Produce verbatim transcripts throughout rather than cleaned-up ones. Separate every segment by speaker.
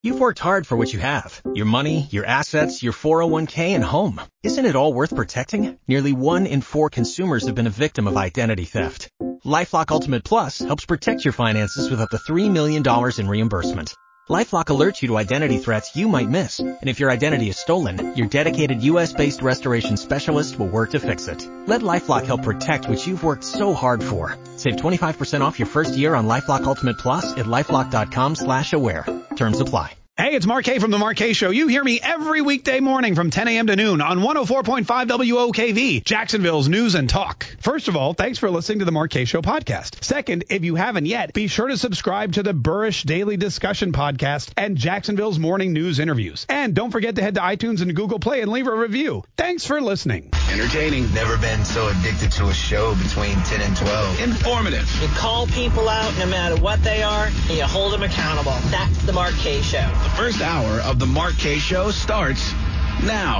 Speaker 1: You've worked hard for what you have. Your money, your assets, your four oh one k, and home. Isn't it all worth protecting? Nearly one in four consumers have been a victim of identity theft. LifeLock Ultimate Plus helps protect your finances with up to three million dollars in reimbursement. LifeLock alerts you to identity threats you might miss. And if your identity is stolen, your dedicated U S-based restoration specialist will work to fix it. Let LifeLock help protect what you've worked so hard for. Save twenty-five percent off your first year on LifeLock Ultimate Plus at LifeLock.com slash aware. Terms apply.
Speaker 2: Hey, it's Mark K from The Mark K Show. You hear me every weekday morning from ten a.m. to noon on one oh four point five W O K V, Jacksonville's News and Talk. First of all, thanks for listening to The Mark K Show podcast. Second, if you haven't yet, be sure to subscribe to the Burrish Daily Discussion podcast and Jacksonville's Morning News Interviews. And don't forget to head to iTunes and Google Play and leave a review. Thanks for listening.
Speaker 3: Entertaining. Never been so addicted to a show between ten and twelve.
Speaker 4: Informative.
Speaker 5: You call people out no matter what they are, and you hold them accountable. That's The Mark K Show.
Speaker 4: The first hour of The Mark K Show starts now.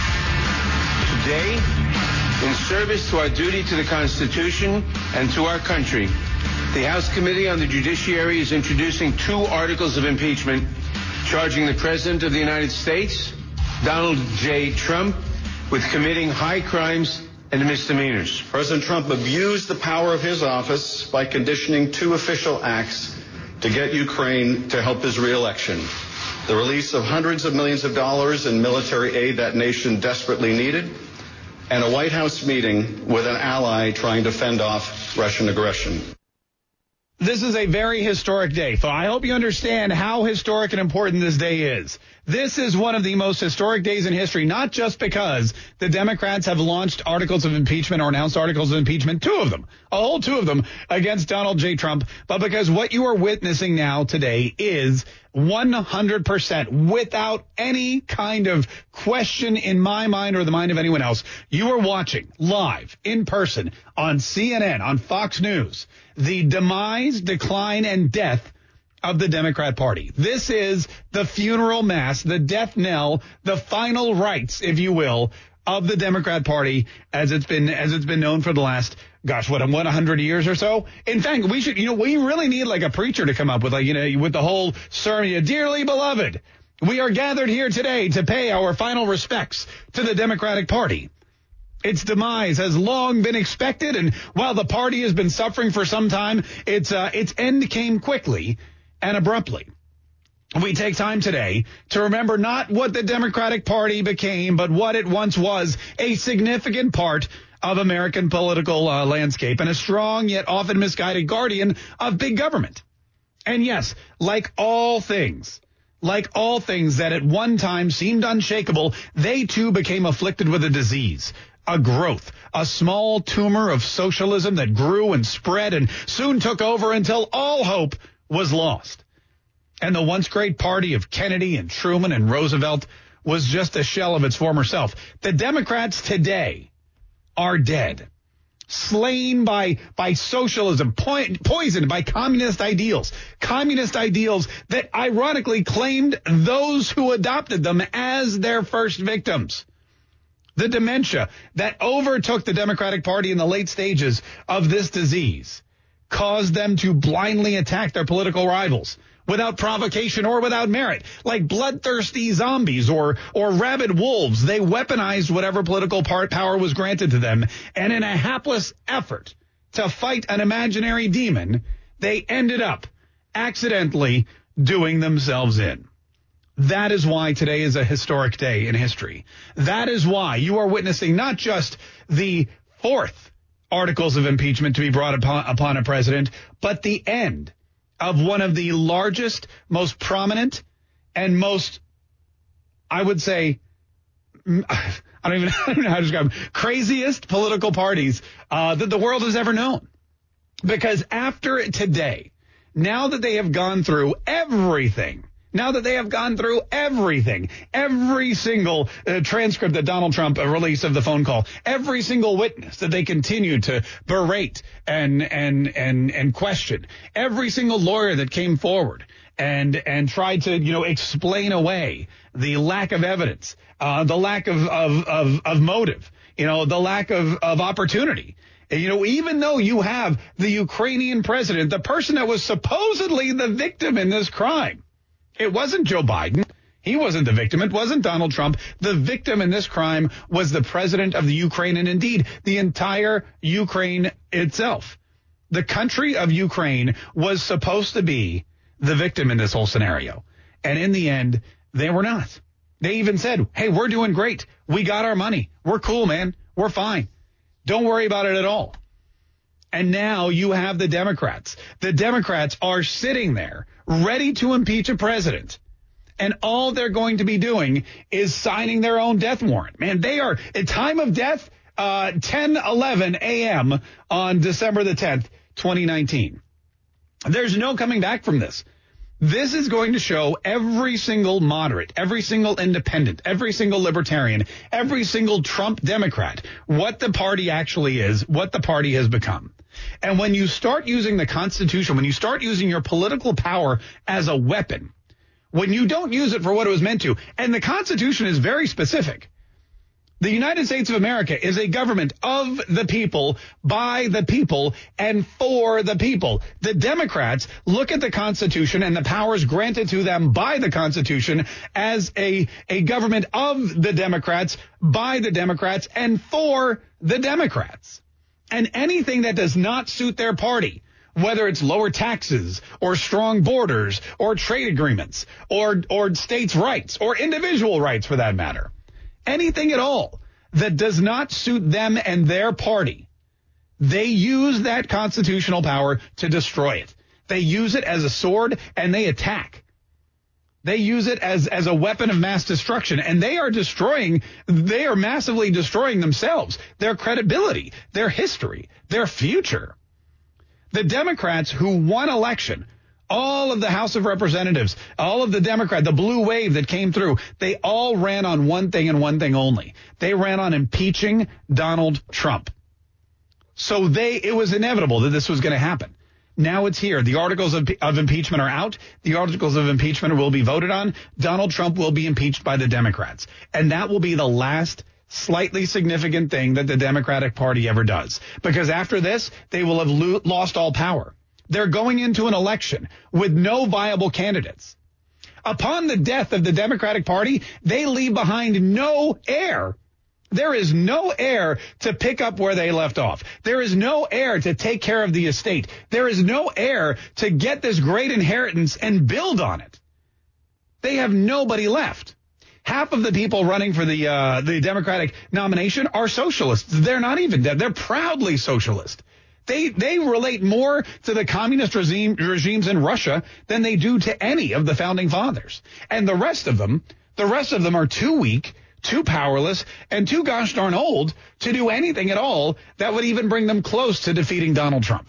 Speaker 6: Today, in service to our duty to the Constitution and to our country, the House Committee on the Judiciary is introducing two articles of impeachment charging the President of the United States, Donald J. Trump, with committing high crimes and misdemeanors.
Speaker 7: President Trump abused the power of his office by conditioning two official acts to get Ukraine to help his reelection. The release of hundreds of millions of dollars in military aid that nation desperately needed, and a White House meeting with an ally trying to fend off Russian aggression.
Speaker 2: This is a very historic day, so I hope you understand how historic and important this day is. This is one of the most historic days in history, not just because the Democrats have launched articles of impeachment or announced articles of impeachment, two of them, a whole two of them against Donald J. Trump, but because what you are witnessing now today is one hundred percent without any kind of question in my mind or the mind of anyone else. You are watching live in person on C N N, on Fox News, the demise, decline, and death of the Democrat Party. This is the funeral mass, the death knell, the final rites, if you will, of the Democrat Party as it's been as it's been known for the last, gosh, what, one hundred years or so? In fact, we should, you know, we really need like a preacher to come up with, like, you know, with the whole sermon, dearly beloved, we are gathered here today to pay our final respects to the Democratic Party. Its demise has long been expected, and while the party has been suffering for some time, its uh, its end came quickly and abruptly. We take time today to remember not what the Democratic Party became, but what it once was, a significant part of American political uh, landscape and a strong yet often misguided guardian of big government. And yes, like all things, like all things that at one time seemed unshakable, they too became afflicted with a disease. A growth, a small tumor of socialism that grew and spread and soon took over until all hope was lost. And the once great party of Kennedy and Truman and Roosevelt was just a shell of its former self. The Democrats today are dead, slain by by socialism, po- poisoned by communist ideals, communist ideals that ironically claimed those who adopted them as their first victims. The dementia that overtook the Democratic Party in the late stages of this disease caused them to blindly attack their political rivals without provocation or without merit. Like bloodthirsty zombies or or rabid wolves, they weaponized whatever political part power was granted to them, and in a hapless effort to fight an imaginary demon, they ended up accidentally doing themselves in. That is why today is a historic day in history. That is why you are witnessing not just the fourth articles of impeachment to be brought upon, upon a president, but the end of one of the largest, most prominent, and most, I would say, I don't even, I don't know how to describe them, craziest political parties uh, that the world has ever known. Because after today, now that they have gone through everything, Now that they have gone through everything, every single uh, transcript that Donald Trump uh, released of the phone call, every single witness that they continue to berate and and and and question, every single lawyer that came forward and and tried to, you know, explain away the lack of evidence, uh, the lack of, of of of motive, you know, the lack of of opportunity. You know, even though you have the Ukrainian president, the person that was supposedly the victim in this crime, It wasn't Joe Biden. He wasn't the victim. It wasn't Donald Trump. The victim in this crime was the president of the Ukraine, and indeed the entire Ukraine itself. The country of Ukraine was supposed to be the victim in this whole scenario. And in the end, they were not. They even said, hey, we're doing great. We got our money. We're cool, man. We're fine. Don't worry about it at all. And now you have the Democrats. The Democrats are sitting there ready to impeach a president. And all they're going to be doing is signing their own death warrant. Man, they are at time of death, uh, ten eleven a.m. on December the tenth, twenty nineteen. There's no coming back from this. This is going to show every single moderate, every single independent, every single libertarian, every single Trump Democrat what the party actually is, what the party has become. And when you start using the Constitution, when you start using your political power as a weapon, when you don't use it for what it was meant to, and the Constitution is very specific. The United States of America is a government of the people, by the people, and for the people. The Democrats look at the Constitution and the powers granted to them by the Constitution as a, a government of the Democrats, by the Democrats, and for the Democrats. And anything that does not suit their party, whether it's lower taxes or strong borders or trade agreements or or states' rights or individual rights for that matter, anything at all that does not suit them and their party, they use that constitutional power to destroy it. They use it as a sword and they attack. They use it as, as a weapon of mass destruction, and they are destroying, they are massively destroying themselves, their credibility, their history, their future. The Democrats who won election, all of the House of Representatives, all of the Democrat, the blue wave that came through, they all ran on one thing and one thing only. They ran on impeaching Donald Trump. So they, it was inevitable that this was going to happen. Now it's here. The articles of, of impeachment are out. The articles of impeachment will be voted on. Donald Trump will be impeached by the Democrats. And that will be the last slightly significant thing that the Democratic Party ever does. Because after this, they will have lo- lost all power. They're going into an election with no viable candidates. Upon the death of the Democratic Party, they leave behind no heir. There is no heir to pick up where they left off. There is no heir to take care of the estate. There is no heir to get this great inheritance and build on it. They have nobody left. Half of the people running for the uh, the Democratic nomination are socialists. They're not even dead. They're proudly socialist. They they relate more to the communist regime, regimes in Russia than they do to any of the founding fathers. And the rest of them, the rest of them are too weak, too powerless, and too gosh darn old to do anything at all that would even bring them close to defeating Donald Trump.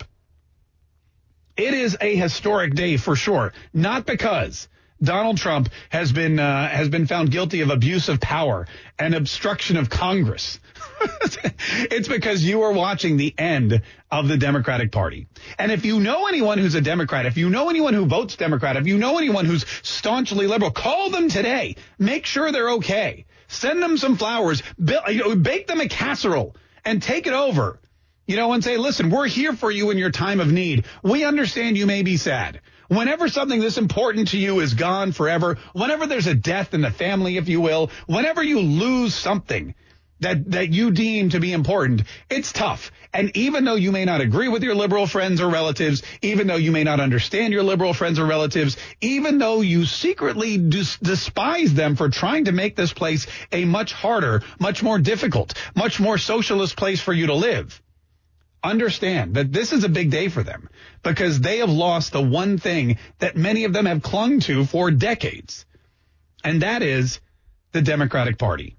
Speaker 2: It is a historic day for sure, not because Donald Trump has been uh, has been found guilty of abuse of power and obstruction of Congress. It's because you are watching the end of the Democratic Party. And if you know anyone who's a Democrat, if you know anyone who votes Democrat, if you know anyone who's staunchly liberal, call them today. Make sure they're okay. Send them some flowers. Bake them a casserole and take it over. You know, and say, listen, we're here for you in your time of need. We understand you may be sad. Whenever something this important to you is gone forever, whenever there's a death in the family, if you will, whenever you lose something that, that you deem to be important, it's tough. And even though you may not agree with your liberal friends or relatives, even though you may not understand your liberal friends or relatives, even though you secretly dis- despise them for trying to make this place a much harder, much more difficult, much more socialist place for you to live, understand that this is a big day for them because they have lost the one thing that many of them have clung to for decades, and that is the Democratic Party.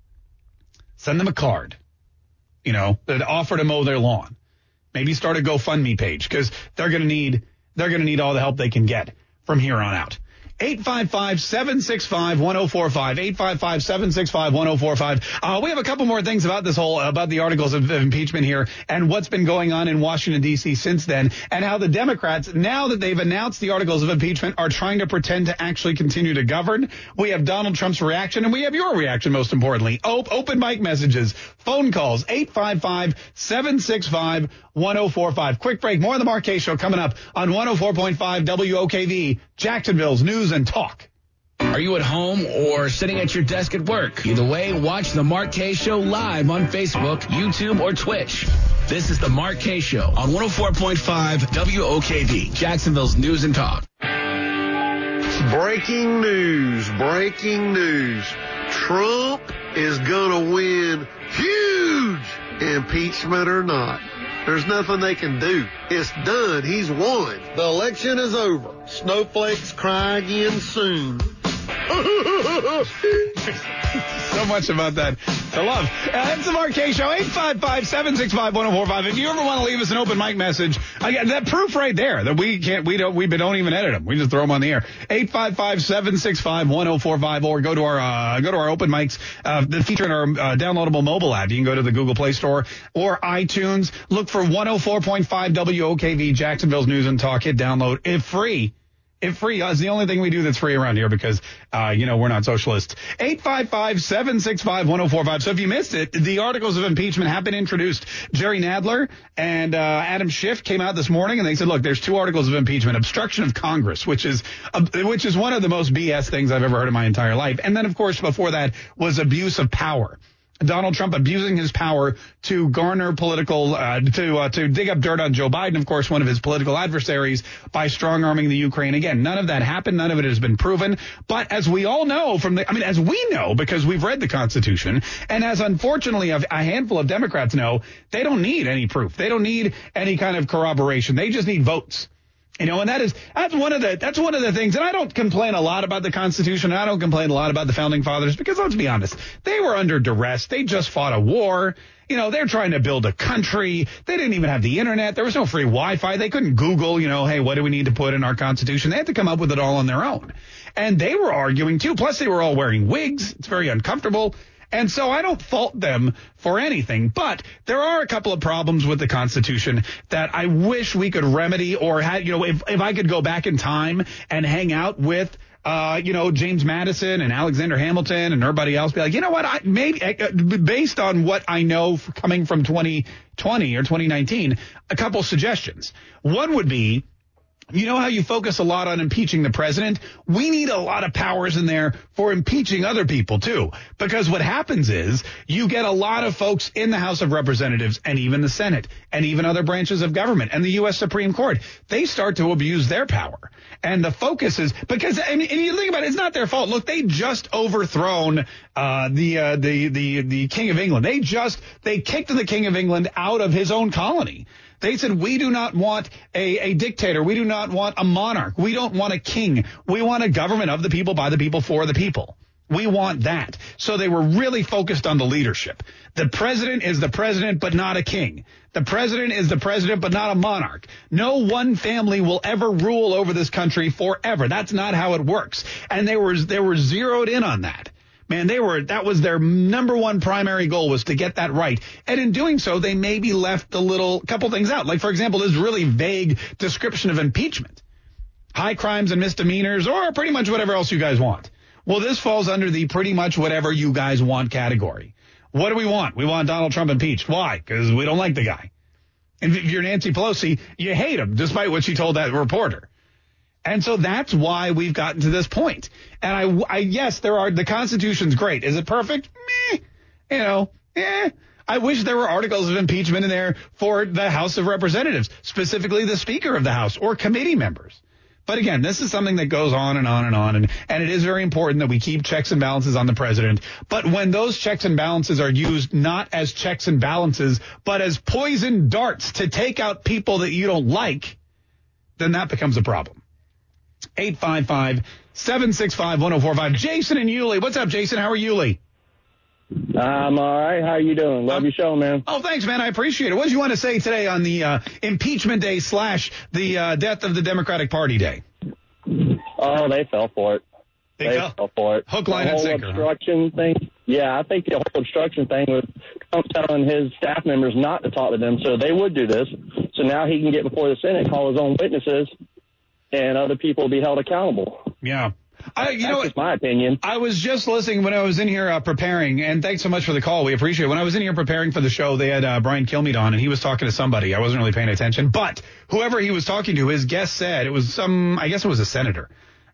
Speaker 2: Send them a card, you know, that offer to mow their lawn. Maybe start a GoFundMe page because they're going to need they're going to need all the help they can get from here on out. eight five five, seven six five, one oh four five, eight five five, seven six five, one oh four five. Uh, we have a couple more things about this whole, about the articles of, of impeachment here and what's been going on in Washington, D C since then, and how the Democrats, now that they've announced the articles of impeachment, are trying to pretend to actually continue to govern. We have Donald Trump's reaction, and we have your reaction, most importantly. Op- open mic messages, phone calls, eight five five, seven six five, one oh four five. Quick break. More of the Mark Kaye Show coming up on one oh four point five W O K V. Jacksonville's News and Talk.
Speaker 4: Are you at home or sitting at your desk at work? Either way, watch The Mark Kaye Show live on Facebook, YouTube, or Twitch. This is The Mark Kaye Show on one oh four point five W O K V, Jacksonville's News and Talk.
Speaker 8: Breaking news, breaking news. Trump is going to win huge, impeachment or not. There's nothing they can do. It's done. He's won. The election is over. Snowflakes cry again soon.
Speaker 2: So much about that to love. Uh, it's the Mark Kaye Show, eight five five, seven six five, one oh four five. If you ever want to leave us an open mic message, again, that proof right there that we can't, we don't, we don't even edit them. We just throw them on the air. eight five five, seven six five, one oh four five, or go to our, uh, go to our open mics, uh, that feature in our uh, downloadable mobile app. You can go to the Google Play Store or iTunes. Look for one oh four point five W O K V, Jacksonville's News and Talk. Hit download. It's free. It's free. It's the only thing we do that's free around here because, uh, you know, we're not socialists. eight five five, seven six five, one oh four five. So if you missed it, the articles of impeachment have been introduced. Jerry Nadler and uh, Adam Schiff came out this morning and they said, look, there's two articles of impeachment. Obstruction of Congress, which is uh, which is one of the most B S things I've ever heard in my entire life. And then, of course, before that was abuse of power. Donald Trump abusing his power to garner political, uh, to, uh, to dig up dirt on Joe Biden, of course, one of his political adversaries, by strong-arming the Ukraine. Again, none of that happened. None of it has been proven. But as we all know from the, I mean, as we know, because we've read the Constitution, and as unfortunately a, a handful of Democrats know, they don't need any proof. They don't need any kind of corroboration. They just need votes. You know, and that is, that's one of the, that's one of the things, and I don't complain a lot about the Constitution, and I don't complain a lot about the Founding Fathers, because let's be honest, they were under duress. They just fought a war. You know, they're trying to build a country. They didn't even have the internet. There was no free Wi-Fi. They couldn't Google, you know, hey, what do we need to put in our Constitution? They had to come up with it all on their own. And they were arguing too. Plus they were all wearing wigs. It's very uncomfortable. And so I don't fault them for anything, but there are a couple of problems with the Constitution that I wish we could remedy, or had, you know, if, if I could go back in time and hang out with, uh, you know, James Madison and Alexander Hamilton and everybody else, be like, you know what, I maybe uh, based on what I know coming from twenty twenty or twenty nineteen, a couple suggestions. One would be, you know how you focus a lot on impeaching the president? We need a lot of powers in there for impeaching other people, too. Because what happens is you get a lot of folks in the House of Representatives and even the Senate and even other branches of government and the U S Supreme Court. They start to abuse their power. And the focus is because, I mean, and you think about it, it's not their fault. Look, they just overthrown uh, the, uh, the, the, the King of England. They just, they kicked the King of England out of his own colony. They said, we do not want a, a dictator. We do not want a monarch. We don't want a king. We want a government of the people, by the people, for the people. We want that. So they were really focused on the leadership. The president is the president, but not a king. The president is the president, but not a monarch. No one family will ever rule over this country forever. That's not how it works. And they were, they were zeroed in on that. Man, they were, that was their number one primary goal, was to get that right. And in doing so, they maybe left a little, couple things out. Like, for example, this really vague description of impeachment. High crimes and misdemeanors, or pretty much whatever else you guys want. Well, this falls under the pretty much whatever you guys want category. What do we want? We want Donald Trump impeached. Why? Because we don't like the guy. And if you're Nancy Pelosi, you hate him, despite what she told that reporter. And so that's why we've gotten to this point. And I, I, yes, there are, the Constitution's great. Is it perfect? Meh. You know, eh. I wish there were articles of impeachment in there for the House of Representatives, specifically the Speaker of the House or committee members. But again, this is something that goes on and on and on. And, and it is very important that we keep checks and balances on the president. But when those checks and balances are used not as checks and balances, but as poison darts to take out people that you don't like, then that becomes a problem. eight five five, seven six five, one oh four five. Jason and Yulee. What's up, Jason? How are Yulee?
Speaker 9: I'm all right. How you doing? Love um, your show, man.
Speaker 2: Oh, thanks, man. I appreciate it. What did you want to say today on the uh, impeachment day slash the uh, death of the Democratic Party day?
Speaker 9: Oh, they fell for it.
Speaker 2: They,
Speaker 9: they
Speaker 2: fell.
Speaker 9: fell for it.
Speaker 2: Hook, line,
Speaker 9: the
Speaker 2: and
Speaker 9: whole
Speaker 2: sinker.
Speaker 9: Obstruction huh? thing. Yeah, I think the whole obstruction thing was Trump telling his staff members not to talk to them, so they would do this. So now he can get before the Senate, call his own witnesses, and other people will be held accountable.
Speaker 2: Yeah. I, you
Speaker 9: That's
Speaker 2: know,
Speaker 9: just my opinion.
Speaker 2: I was just listening when I was in here uh, preparing, and thanks so much for the call. We appreciate it. When I was in here preparing for the show, they had uh, Brian Kilmeade on, and he was talking to somebody. I wasn't really paying attention, but whoever he was talking to, his guest said it was some, I guess it was a senator,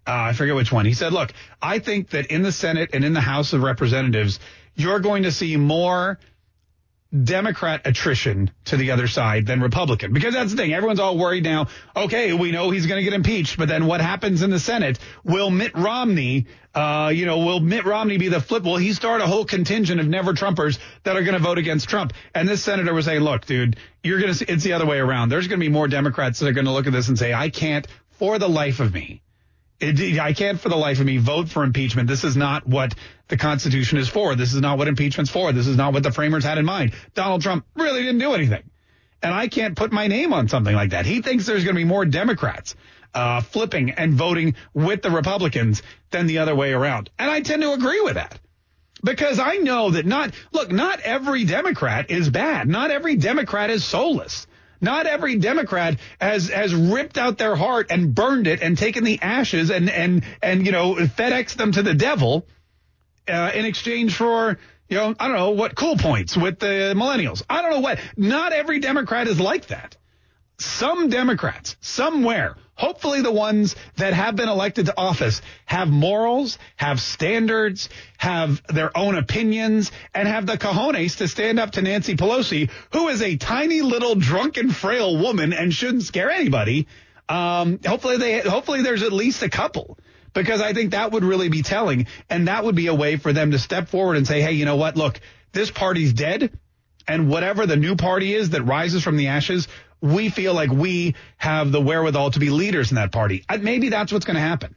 Speaker 2: Uh, I forget which one. He said, look, I think that in the Senate and in the House of Representatives, you're going to see more Democrat attrition to the other side than Republican. Because that's the thing. Everyone's all worried now. Okay, we know he's going to get impeached, but then what happens in the Senate? Will Mitt Romney, uh, you know, will Mitt Romney be the flip? Will he start a whole contingent of never Trumpers that are going to vote against Trump? And this senator was saying, look, dude, you're going to see, it's the other way around. There's going to be more Democrats that are going to look at this and say, I can't for the life of me. It, I can't for the life of me vote for impeachment. This is not what the Constitution is for. This is not what impeachment's for. This is not what the framers had in mind. Donald Trump really didn't do anything. And I can't put my name on something like that. He thinks there's going to be more Democrats uh, flipping and voting with the Republicans than the other way around. And I tend to agree with that. Because I know that not, look, not every Democrat is bad. Not every Democrat is soulless. Not every Democrat has has ripped out their heart and burned it and taken the ashes and, and, and you know, FedExed them to the devil uh, in exchange for, you know, I don't know, what, cool points with the millennials. I don't know what. Not every Democrat is like that. Some Democrats, somewhere, hopefully the ones that have been elected to office, have morals, have standards, have their own opinions, and have the cojones to stand up to Nancy Pelosi, who is a tiny little drunken, frail woman and shouldn't scare anybody. Um, hopefully they, hopefully there's at least a couple, because I think that would really be telling, and that would be a way for them to step forward and say, hey, you know what? Look, this party's dead, and whatever the new party is that rises from the ashes, we feel like we have the wherewithal to be leaders in that party. Maybe that's what's going to happen.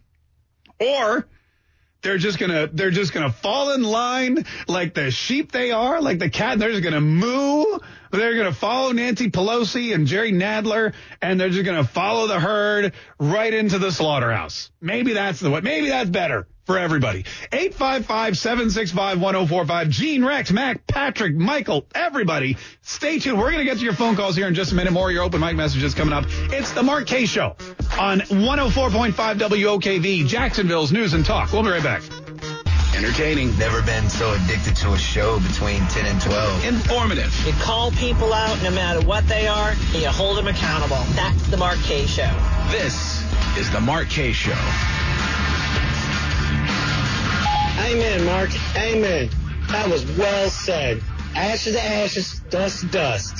Speaker 2: Or they're just going to they're just going to fall in line like the sheep they are, like the cat. They're just going to moo. They're going to follow Nancy Pelosi and Jerry Nadler, and they're just going to follow the herd right into the slaughterhouse. Maybe that's the way. Maybe that's better for everybody. eight five five, seven six five, one oh four five. Gene, Rex, Mac, Patrick, Michael, everybody. Stay tuned. We're going to get to your phone calls here in just a minute. More of your open mic messages coming up. It's the Mark Kaye Show on one oh four point five W O K V, Jacksonville's News and Talk. We'll be right back.
Speaker 4: Entertaining.
Speaker 3: Never been so addicted to a show between ten and twelve.
Speaker 4: Informative.
Speaker 5: You call people out no matter what they are, and you hold them accountable. That's the Mark Kaye Show.
Speaker 4: This is the Mark Kaye Show.
Speaker 10: Amen, Mark. Amen. That was well said. Ashes to ashes, dust to dust.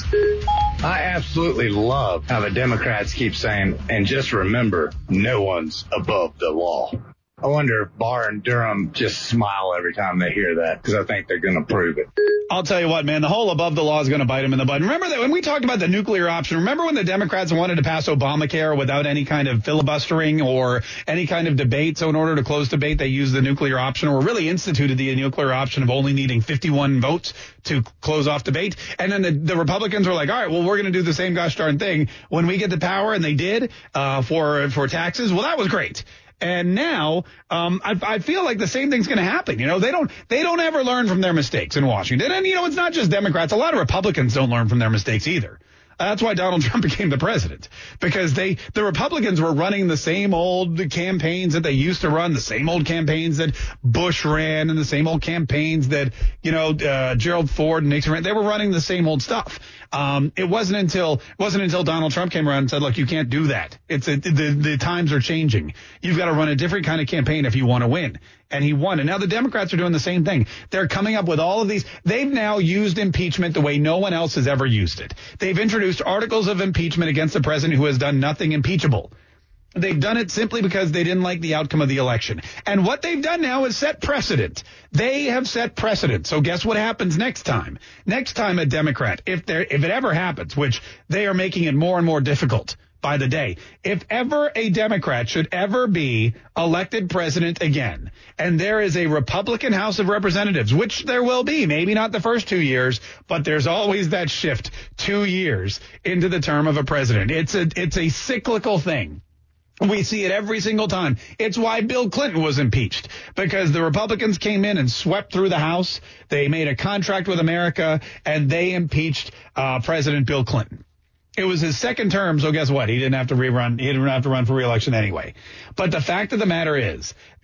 Speaker 11: I absolutely love how the Democrats keep saying, and just remember, no one's above the law. I wonder if Barr and Durham just smile every time they hear that, because I think they're going to prove it.
Speaker 2: I'll tell you what, man, the whole above the law is going to bite them in the butt. Remember that when we talked about the nuclear option, remember when the Democrats wanted to pass Obamacare without any kind of filibustering or any kind of debate? So in order to close debate, they used the nuclear option, or really instituted the nuclear option of only needing fifty-one votes to close off debate. And then the, the Republicans were like, all right, well, we're going to do the same gosh darn thing when we get the power. And they did uh, for for taxes. Well, that was great. And now, um, I, I feel like the same thing's going to happen. You know, they don't, they don't ever learn from their mistakes in Washington. And, you know, it's not just Democrats. A lot of Republicans don't learn from their mistakes either. Uh, that's why Donald Trump became the president, because they, the Republicans were running the same old campaigns that they used to run, the same old campaigns that Bush ran, and the same old campaigns that, you know, uh, Gerald Ford and Nixon ran. They were running the same old stuff. Um, it wasn't until, it wasn't until Donald Trump came around and said, look, you can't do that. It's a, the, the times are changing. You've got to run a different kind of campaign if you want to win. And he won. And now the Democrats are doing the same thing. They're coming up with all of these. They've now used impeachment the way no one else has ever used it. They've introduced articles of impeachment against the president who has done nothing impeachable. They've done it simply because they didn't like the outcome of the election. And what they've done now is set precedent. They have set precedent. So guess what happens next time? Next time a Democrat, if there, if it ever happens, which they are making it more and more difficult by the day, if ever a Democrat should ever be elected president again, and there is a Republican House of Representatives, which there will be, maybe not the first two years, but there's always that shift two years into the term of a president. It's a, it's a cyclical thing. We see it every single time. It's why Bill Clinton was impeached, because the Republicans came in and swept through the House. They made a contract with America, and they impeached uh, President Bill Clinton. It was his second term, so guess what? He didn't have to rerun. He didn't have to run for re-election anyway. But the fact of the matter is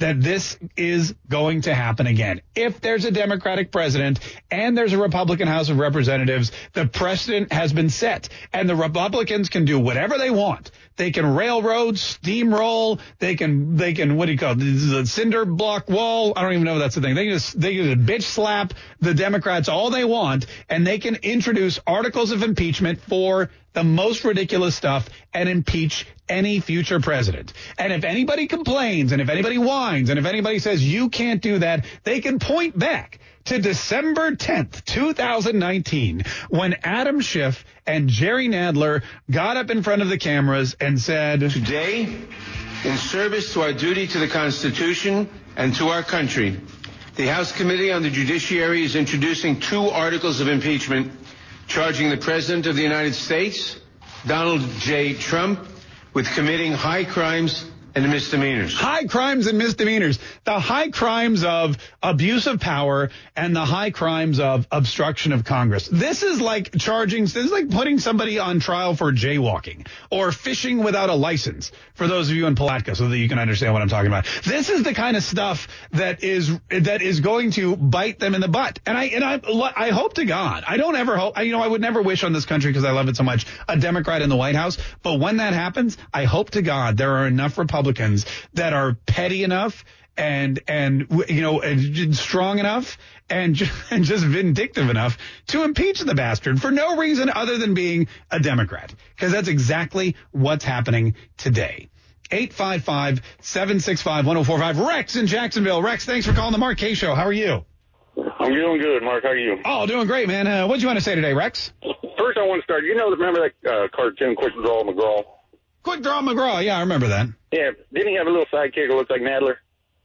Speaker 2: that this is going to happen again. If there's a Democratic president and there's a Republican House of Representatives, the precedent has been set, and the Republicans can do whatever they want. They can railroad, steamroll, they can, they can, what do you call it, the cinder block wall, I don't even know if that's the thing. They can just, they can just bitch slap the Democrats all they want, and they can introduce articles of impeachment for the most ridiculous stuff and impeach any future president. And if anybody complains, and if anybody whines, and if anybody says you can't do that, they can point back to December tenth, two thousand nineteen, when Adam Schiff and Jerry Nadler got up in front of the cameras and said,
Speaker 6: "Today, in service to our duty to the Constitution and to our country, the House Committee on the Judiciary is introducing two articles of impeachment charging the President of the United States, Donald J. Trump, with committing high crimes and misdemeanors."
Speaker 2: High crimes and misdemeanors. The high crimes of abuse of power and the high crimes of obstruction of Congress. This is like charging, this is like putting somebody on trial for jaywalking or fishing without a license, for those of you in Palatka, so that you can understand what I'm talking about. This is the kind of stuff that is that is going to bite them in the butt. And I and I I hope to God, I don't ever hope, you know, I would never wish on this country, because I love it so much, a Democrat in the White House. But when that happens, I hope to God there are enough Republicans Republicans that are petty enough and, and you know, and strong enough and, and just vindictive enough to impeach the bastard for no reason other than being a Democrat. Because that's exactly what's happening today. eight five five, seven six five, one oh four five. Rex in Jacksonville. Rex, thanks for calling the Mark Kaye Show. How are you?
Speaker 12: I'm doing good, Mark. How are you?
Speaker 2: Oh, doing great, man. Uh, what do you want to say today, Rex?
Speaker 12: First, I want to start. You know, remember that uh, cartoon, Quick Draw McGraw?
Speaker 2: Quick Draw McGraw. Yeah, I remember that.
Speaker 12: Yeah. Didn't he have a little sidekick that looks like Nadler?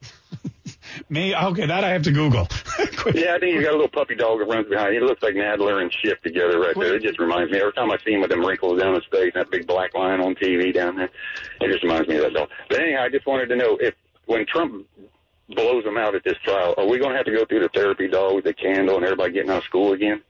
Speaker 2: Me? Okay, that I have to Google.
Speaker 12: Yeah, I think he's got a little puppy dog that runs behind. He looks like Nadler and Schiff together right there. It just reminds me. Every time I see him with them wrinkles down his face and that big black line on T V down there, it just reminds me of that dog. But anyhow, I just wanted to know if when Trump blows them out at this trial, are we going to have to go through the therapy dog with the candle and everybody getting out of school again?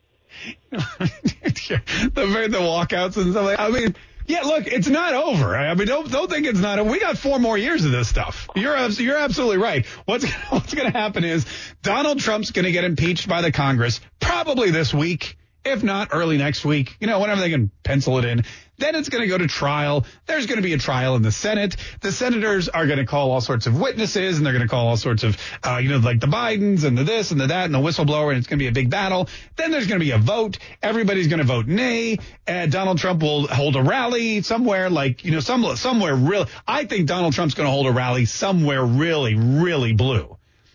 Speaker 2: the, the walkouts and stuff like I mean... Yeah, look, it's not over. I mean, don't don't think it's not over. We got four more years of this stuff. You're you're absolutely right. What's what's going to happen is Donald Trump's going to get impeached by the Congress probably this week, if not early next week. You know, whenever they can pencil it in. Then it's going to go to trial. There's going to be a trial in the Senate. The senators are going to call all sorts of witnesses, and they're going to call all sorts of, uh, you know, like the Bidens and the this and the that and the whistleblower, and it's going to be a big battle. Then there's going to be a vote. Everybody's going to vote nay. And Donald Trump will hold a rally somewhere, like, you know, some somewhere real. I think Donald Trump's going to hold a rally somewhere really, really blue.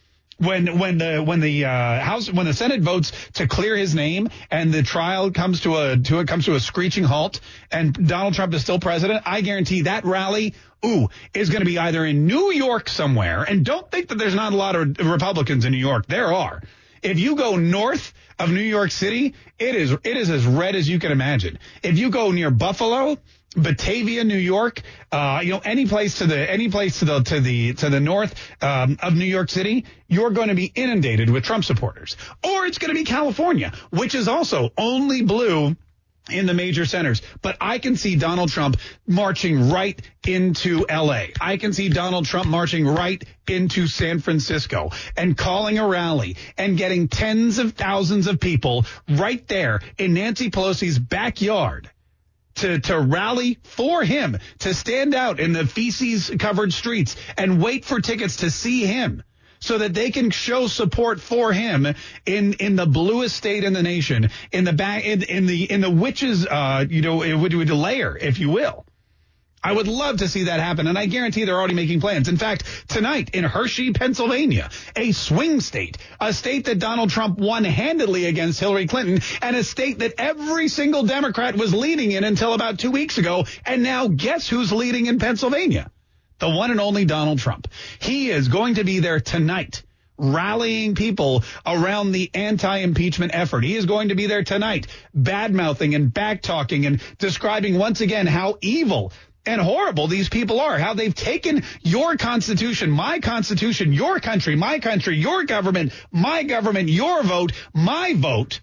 Speaker 2: When when the when the uh, House when the Senate votes to clear his name and the trial comes to a to it comes to a screeching halt and Donald Trump is still president, I guarantee that rally, ooh, is going to be either in New York somewhere. And don't think that there's not a lot of Republicans in New York. There are. If you go north of New York City, it is it is as red as you can imagine. If you go near Buffalo, Batavia, New York, uh, you know, any place to the, any place to the, to the, to the north, um, of New York City, you're going to be inundated with Trump supporters. Or it's going to be California, which is also only blue in the major centers. But I can see Donald Trump marching right into L A. I can see Donald Trump marching right into San Francisco and calling a rally and getting tens of thousands of people right there in Nancy Pelosi's backyard to, to rally for him, to stand out in the feces-covered streets and wait for tickets to see him so that they can show support for him in, in the bluest state in the nation, in the back, in, in the, in the witches, uh, you know, it would, would layer, if you will. I would love to see that happen, and I guarantee they're already making plans. In fact, tonight in Hershey, Pennsylvania, a swing state, a state that Donald Trump won handedly against Hillary Clinton, and a state that every single Democrat was leading in until about two weeks ago, and now guess who's leading in Pennsylvania? The one and only Donald Trump. He is going to be there tonight, rallying people around the anti-impeachment effort. He is going to be there tonight, bad-mouthing and back-talking and describing once again how evil and horrible these people are, how they've taken your Constitution, my Constitution, your country, my country, your government, my government, your vote, my vote,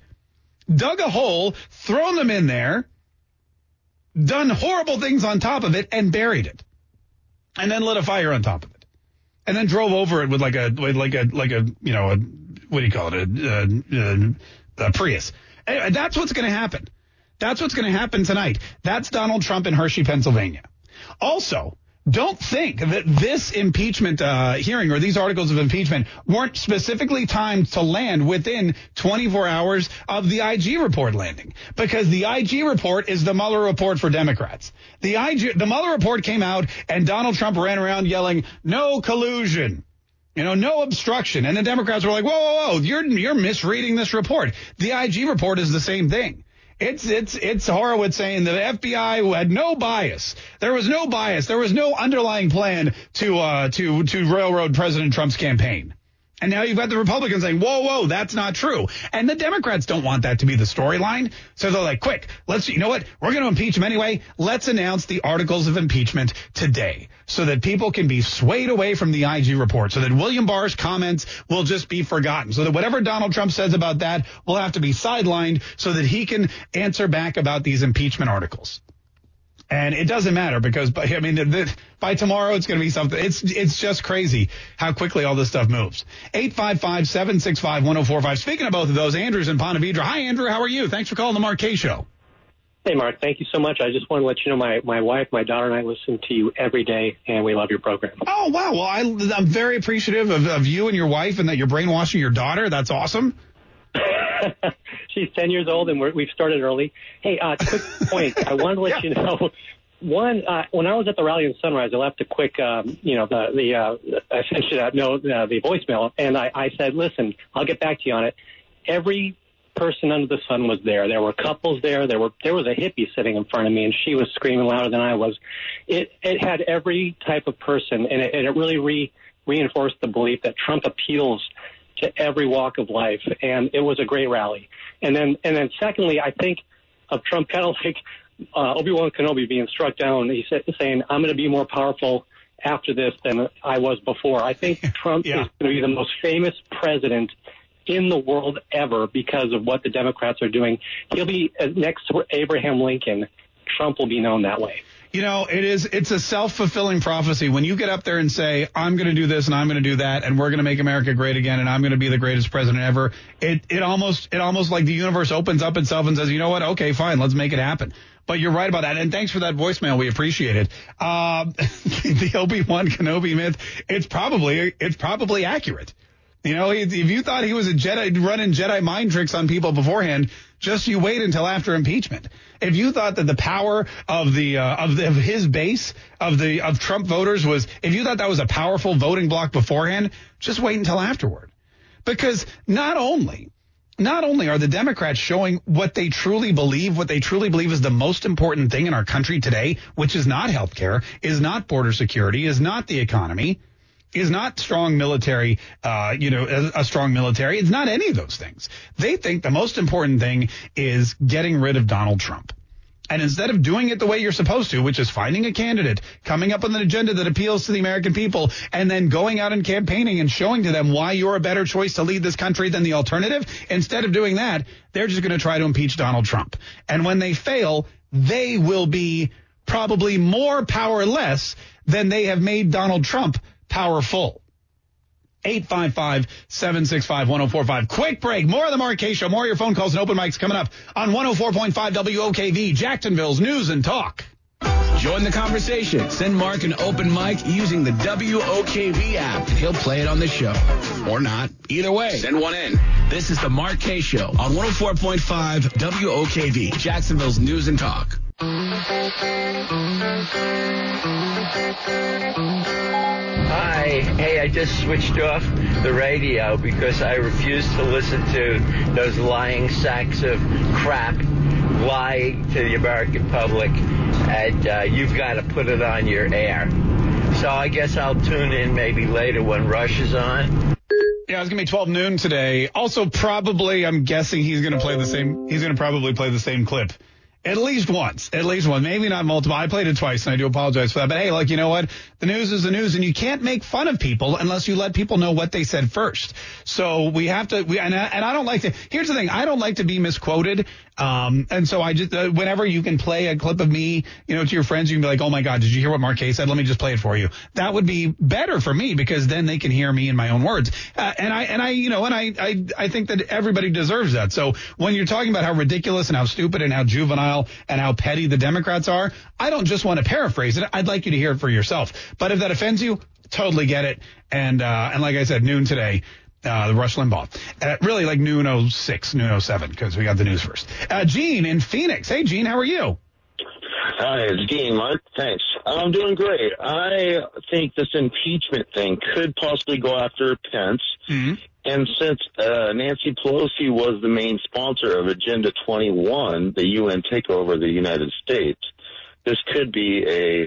Speaker 2: dug a hole, thrown them in there, done horrible things on top of it, and buried it, and then lit a fire on top of it. and then drove over it with like a with like a like a you know a what do you call it a, a, a Prius. Anyway, that's what's going to happen. That's what's going to happen tonight. That's Donald Trump in Hershey, Pennsylvania. Also, don't think that this impeachment uh, hearing or these articles of impeachment weren't specifically timed to land within twenty-four hours of the I G report landing, because the I G report is the Mueller report for Democrats. The I G, the Mueller report came out and Donald Trump ran around yelling, no collusion, you know, no obstruction. And the Democrats were like, whoa, whoa, whoa, you're, you're misreading this report. The I G report is the same thing. It's it's it's Horowitz saying the F B I had no bias. There was no bias. There was no underlying plan to uh, to to railroad President Trump's campaign. And now you've got the Republicans saying, whoa, whoa, that's not true. And the Democrats don't want that to be the storyline. So they're like, quick, let's, you know what? We're going to impeach him anyway. Let's announce the articles of impeachment today so that people can be swayed away from the I G report, so that William Barr's comments will just be forgotten, so that whatever Donald Trump says about that will have to be sidelined so that he can answer back about these impeachment articles. And it doesn't matter because, I mean, the, the, by tomorrow it's going to be something. It's it's just crazy how quickly all this stuff moves. eight five five, seven six five, one oh four five. Speaking of both of those, Andrew's in Ponte Vedra. Hi, Andrew. How are you? Thanks for calling the Mark Kaye Show.
Speaker 13: Hey, Mark. Thank you so much. I just want to let you know my, my wife, my daughter, and I listen to you every day, and we love your program.
Speaker 2: Oh, wow. Well, I, I'm very appreciative of, of you and your wife and that you're brainwashing your daughter. That's awesome.
Speaker 13: She's ten years old, and we're, we've started early. Hey, uh, quick point. I wanted to let yeah. you know. One, uh, when I was at the rally in Sunrise, I left a quick, um, you know, the, the, uh, I sent you that note, uh, the voicemail, and I, I said, listen, I'll get back to you on it. Every person under the sun was there. There were couples there. There were, there was a hippie sitting in front of me, and she was screaming louder than I was. It, it had every type of person, and it, and it really re, reinforced the belief that Trump appeals to every walk of life, and it was a great rally. And then, and then secondly, I think of Trump kind of like, Uh, Obi-Wan Kenobi being struck down. He said, saying, I'm going to be more powerful after this than I was before. I think Trump yeah. is going to be the most famous president in the world ever because of what the Democrats are doing. He'll be uh, next to Abraham Lincoln. Trump will be known that way.
Speaker 2: You know, it is, it's a self-fulfilling prophecy. When you get up there and say, I'm going to do this and I'm going to do that and we're going to make America great again and I'm going to be the greatest president ever, it, it almost, it almost like the universe opens up itself and says, you know what? Okay, fine. Let's make it happen. But you're right about that. And thanks for that voicemail. We appreciate it. Um, the Obi-Wan Kenobi myth, it's probably, it's probably accurate. You know, if you thought he was a Jedi running Jedi mind tricks on people beforehand, just you wait until after impeachment. If you thought that the power of the uh, of, the, of his base of the of Trump voters was, if you thought that was a powerful voting bloc beforehand, just wait until afterward. Because not only not only are the Democrats showing what they truly believe, what they truly believe is the most important thing in our country today, which is not health care, is not border security, is not the economy, is not strong military, uh, you know, a, a strong military. It's not any of those things. They think the most important thing is getting rid of Donald Trump. And instead of doing it the way you're supposed to, which is finding a candidate, coming up with an agenda that appeals to the American people, and then going out and campaigning and showing to them why you're a better choice to lead this country than the alternative, instead of doing that, they're just going to try to impeach Donald Trump. And when they fail, they will be probably more powerless than they have made Donald Trump powerful. eight five five, seven six five, one oh four five. Quick break. More of the Mark Kaye Show. More of your phone calls and open mics coming up on one oh four point five W O K V, Jacksonville's News and Talk.
Speaker 4: Join the conversation. Send Mark an open mic using the W O K V app, and he'll play it on the show. Or not. Either way, send one in. This is the Mark Kaye Show on one oh four point five W O K V, Jacksonville's News and Talk.
Speaker 14: Hi. Hey, I just switched off the radio because I refuse to listen to those lying sacks of crap lying to the American public, and uh, you've got to put it on your air. So I guess I'll tune in maybe later when Rush is on.
Speaker 2: Yeah, it's going to be twelve noon today. Also, probably, I'm guessing he's going to play the same, he's going to probably play the same clip At least once. At least one. Maybe not multiple. I played it twice, and I do apologize for that. But, hey, like, you know what? The news is the news, and you can't make fun of people unless you let people know what they said first. So we have to we, – and, I, and I don't like to – here's the thing. I don't like to be misquoted. Um, and so I just uh, – whenever you can play a clip of me, you know, to your friends, you can be like, oh, my God, did you hear what Mark Kaye said? Let me just play it for you. That would be better for me because then they can hear me in my own words. Uh, and I – and I, you know, and I, I, I think that everybody deserves that. So when you're talking about how ridiculous and how stupid and how juvenile and how petty the Democrats are, I don't just want to paraphrase it. I'd like you to hear it for yourself. But if that offends you, totally get it. And uh, and like I said, noon today, uh, the Rush Limbaugh. Uh, really like noon oh six, noon oh seven, because we got the news first. Uh, Gene in Phoenix. Hey, Gene, how are you?
Speaker 15: Hi, it's Gene, Mark. Thanks. I'm doing great. I think this impeachment thing could possibly go after Pence.
Speaker 2: Mm-hmm.
Speaker 15: And since uh, Nancy Pelosi was the main sponsor of Agenda twenty-one, the U N takeover of the United States, this could be a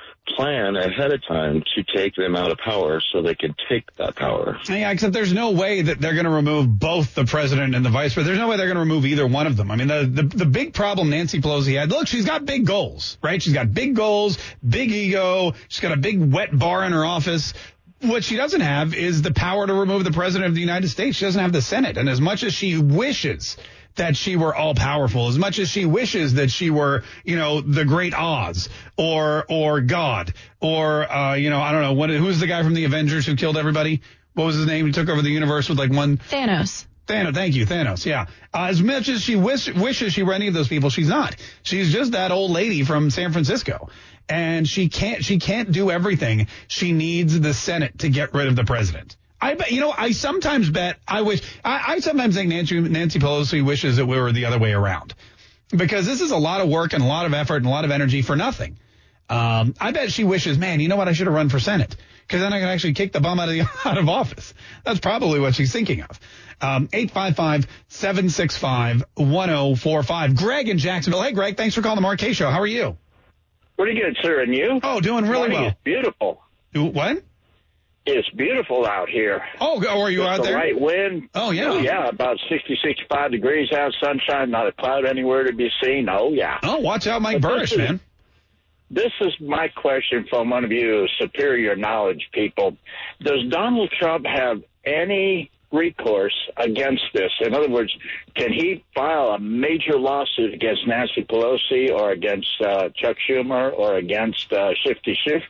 Speaker 15: plan ahead of time to take them out of power so they could take that power.
Speaker 2: Yeah, except there's no way that they're going to remove both the president and the vice president. There's no way they're going to remove either one of them. I mean, the, the the big problem Nancy Pelosi had, look, she's got big goals, right? She's got big goals, big ego. She's got a big wet bar in her office. What she doesn't have is the power to remove the president of the United States. She doesn't have the Senate. And as much as she wishes that she were all powerful, as much as she wishes that she were, you know, the great Oz or or God or, uh, you know, I don't know, what, who's the guy from the Avengers who killed everybody? What was his name? He took over the universe with like one.
Speaker 16: Thanos.
Speaker 2: Thanos, thank you, Thanos, yeah. Uh, as much as she wish, wishes she were any of those people, she's not. She's just that old lady from San Francisco. And she can't she can't do everything. She needs the Senate to get rid of the president. I bet, you know, I sometimes bet, I wish, I, I sometimes think Nancy, Nancy Pelosi wishes that we were the other way around. Because this is a lot of work and a lot of effort and a lot of energy for nothing. Um, I bet she wishes, man, you know what, I should have run for Senate. Because then I can actually kick the bum out of, the, out of office. That's probably what she's thinking of. Um, eight five five, seven six five, one oh four five. Greg in Jacksonville. Hey, Greg, thanks for calling the Mark Kaye Show. How are you?
Speaker 17: Pretty good, sir. And you?
Speaker 2: Oh, doing really
Speaker 17: Morning
Speaker 2: well.
Speaker 17: It's beautiful.
Speaker 2: What?
Speaker 17: It's beautiful out here.
Speaker 2: Oh, oh are you
Speaker 17: With
Speaker 2: out
Speaker 17: the
Speaker 2: there?
Speaker 17: right wind.
Speaker 2: Oh, yeah.
Speaker 17: Oh, yeah, about sixty, sixty-five degrees out, sunshine, not a cloud anywhere to be seen. Oh, yeah.
Speaker 2: Oh, watch out, Mike Burrish, man.
Speaker 17: This is my question from one of you superior knowledge people. Does Donald Trump have any recourse against this? In other words, can he file a major lawsuit against Nancy Pelosi or against uh, Chuck Schumer or against uh, Shifty Shift?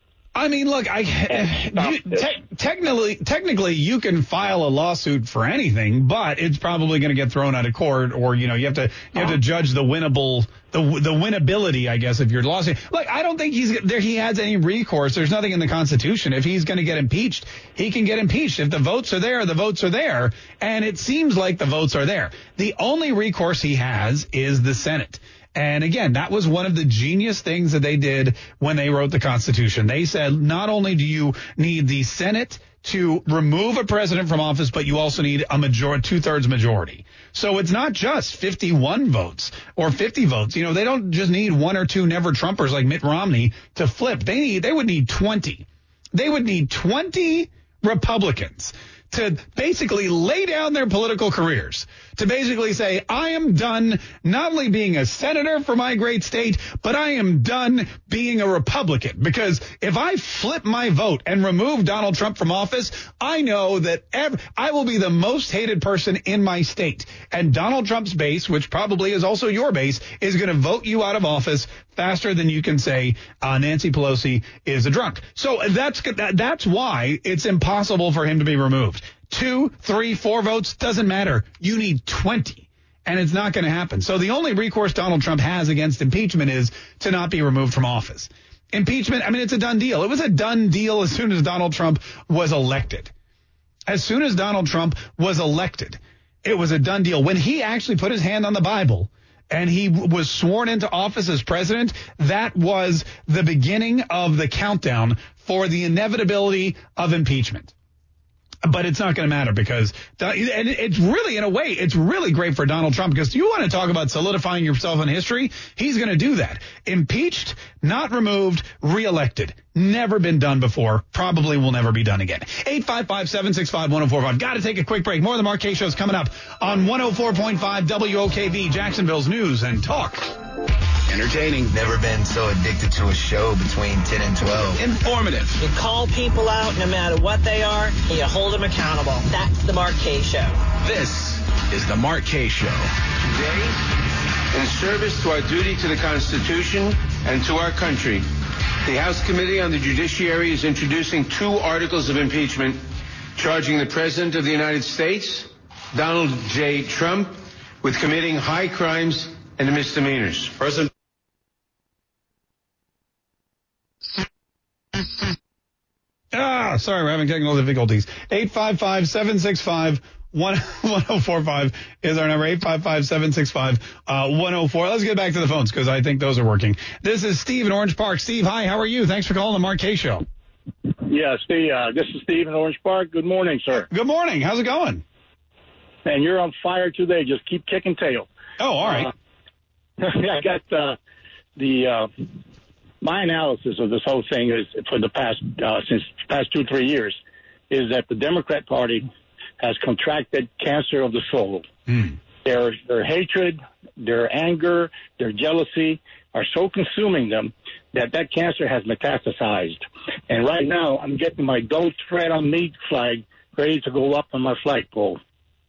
Speaker 2: I mean, look, I you, te- technically, technically, you can file a lawsuit for anything, but it's probably going to get thrown out of court, or you know, you have to you have to judge the winnable, the the winnability, I guess, of your lawsuit. Look, I don't think he's there. He has any recourse. There's nothing in the Constitution. If he's going to get impeached, he can get impeached. If the votes are there, the votes are there, and it seems like the votes are there. The only recourse he has is the Senate. And again, that was one of the genius things that they did when they wrote the Constitution. They said, not only do you need the Senate to remove a president from office, but you also need a majority, two-thirds majority. So it's not just fifty-one votes or fifty votes. You know, they don't just need one or two never-Trumpers like Mitt Romney to flip. They need, they would need twenty. They would need twenty Republicans to basically lay down their political careers, to basically say, I am done not only being a senator for my great state, but I am done being a Republican. Because if I flip my vote and remove Donald Trump from office, I know that ev- I will be the most hated person in my state. And Donald Trump's base, which probably is also your base, is going to vote you out of office faster than you can say uh, Nancy Pelosi is a drunk. So that's that, that's why it's impossible for him to be removed. Two, three, four votes, doesn't matter. You need twenty, and it's not going to happen. So the only recourse Donald Trump has against impeachment is to not be removed from office. Impeachment, I mean, it's a done deal. It was a done deal as soon as Donald Trump was elected. As soon as Donald Trump was elected, it was a done deal. When he actually put his hand on the Bible and he was sworn into office as president, that was the beginning of the countdown for the inevitability of impeachment. But it's not going to matter because, and it's really, in a way, it's really great for Donald Trump because you want to talk about solidifying yourself in history. He's going to do that. Impeached, not removed, reelected. Never been done before. Probably will never be done again. eight five five, seven six five, one oh four five. Got to take a quick break. More of the Mark Kaye Show's coming up on one oh four point five W O K V, Jacksonville's News and Talk.
Speaker 4: Entertaining.
Speaker 3: Never been so addicted to a show between ten and twelve.
Speaker 4: Informative.
Speaker 5: You call people out no matter what they are, and you hold them accountable. That's the Mark Kaye Show.
Speaker 4: This is the Mark Kaye Show.
Speaker 6: Today, in service to our duty to the Constitution and to our country, the House Committee on the Judiciary is introducing two articles of impeachment charging the President of the United States, Donald J. Trump, with committing high crimes and misdemeanors.
Speaker 7: President.
Speaker 2: Ah, sorry, we're having technical difficulties. eight five five, seven six five, one oh four five is our number. eight five five, seven six five, one oh four. Let's get back to the phones because I think those are working. This is Steve in Orange Park. Steve, hi, how are you? Thanks for calling the Mark Kaye Show.
Speaker 16: Yeah, Steve, uh, this is Steve in Orange Park. Good morning, sir.
Speaker 2: Good morning. How's it going?
Speaker 16: Man, you're on fire today. Just keep kicking tail.
Speaker 2: Oh, all right.
Speaker 16: Uh, I got uh, the... Uh, My analysis of this whole thing is for the past, uh, since the past two, three years, is that the Democrat Party has contracted cancer of the soul.
Speaker 2: Mm.
Speaker 16: Their, their hatred, their anger, their jealousy are so consuming them that that cancer has metastasized. And right now, I'm getting my Don't Tread on Me flag ready to go up on my flagpole.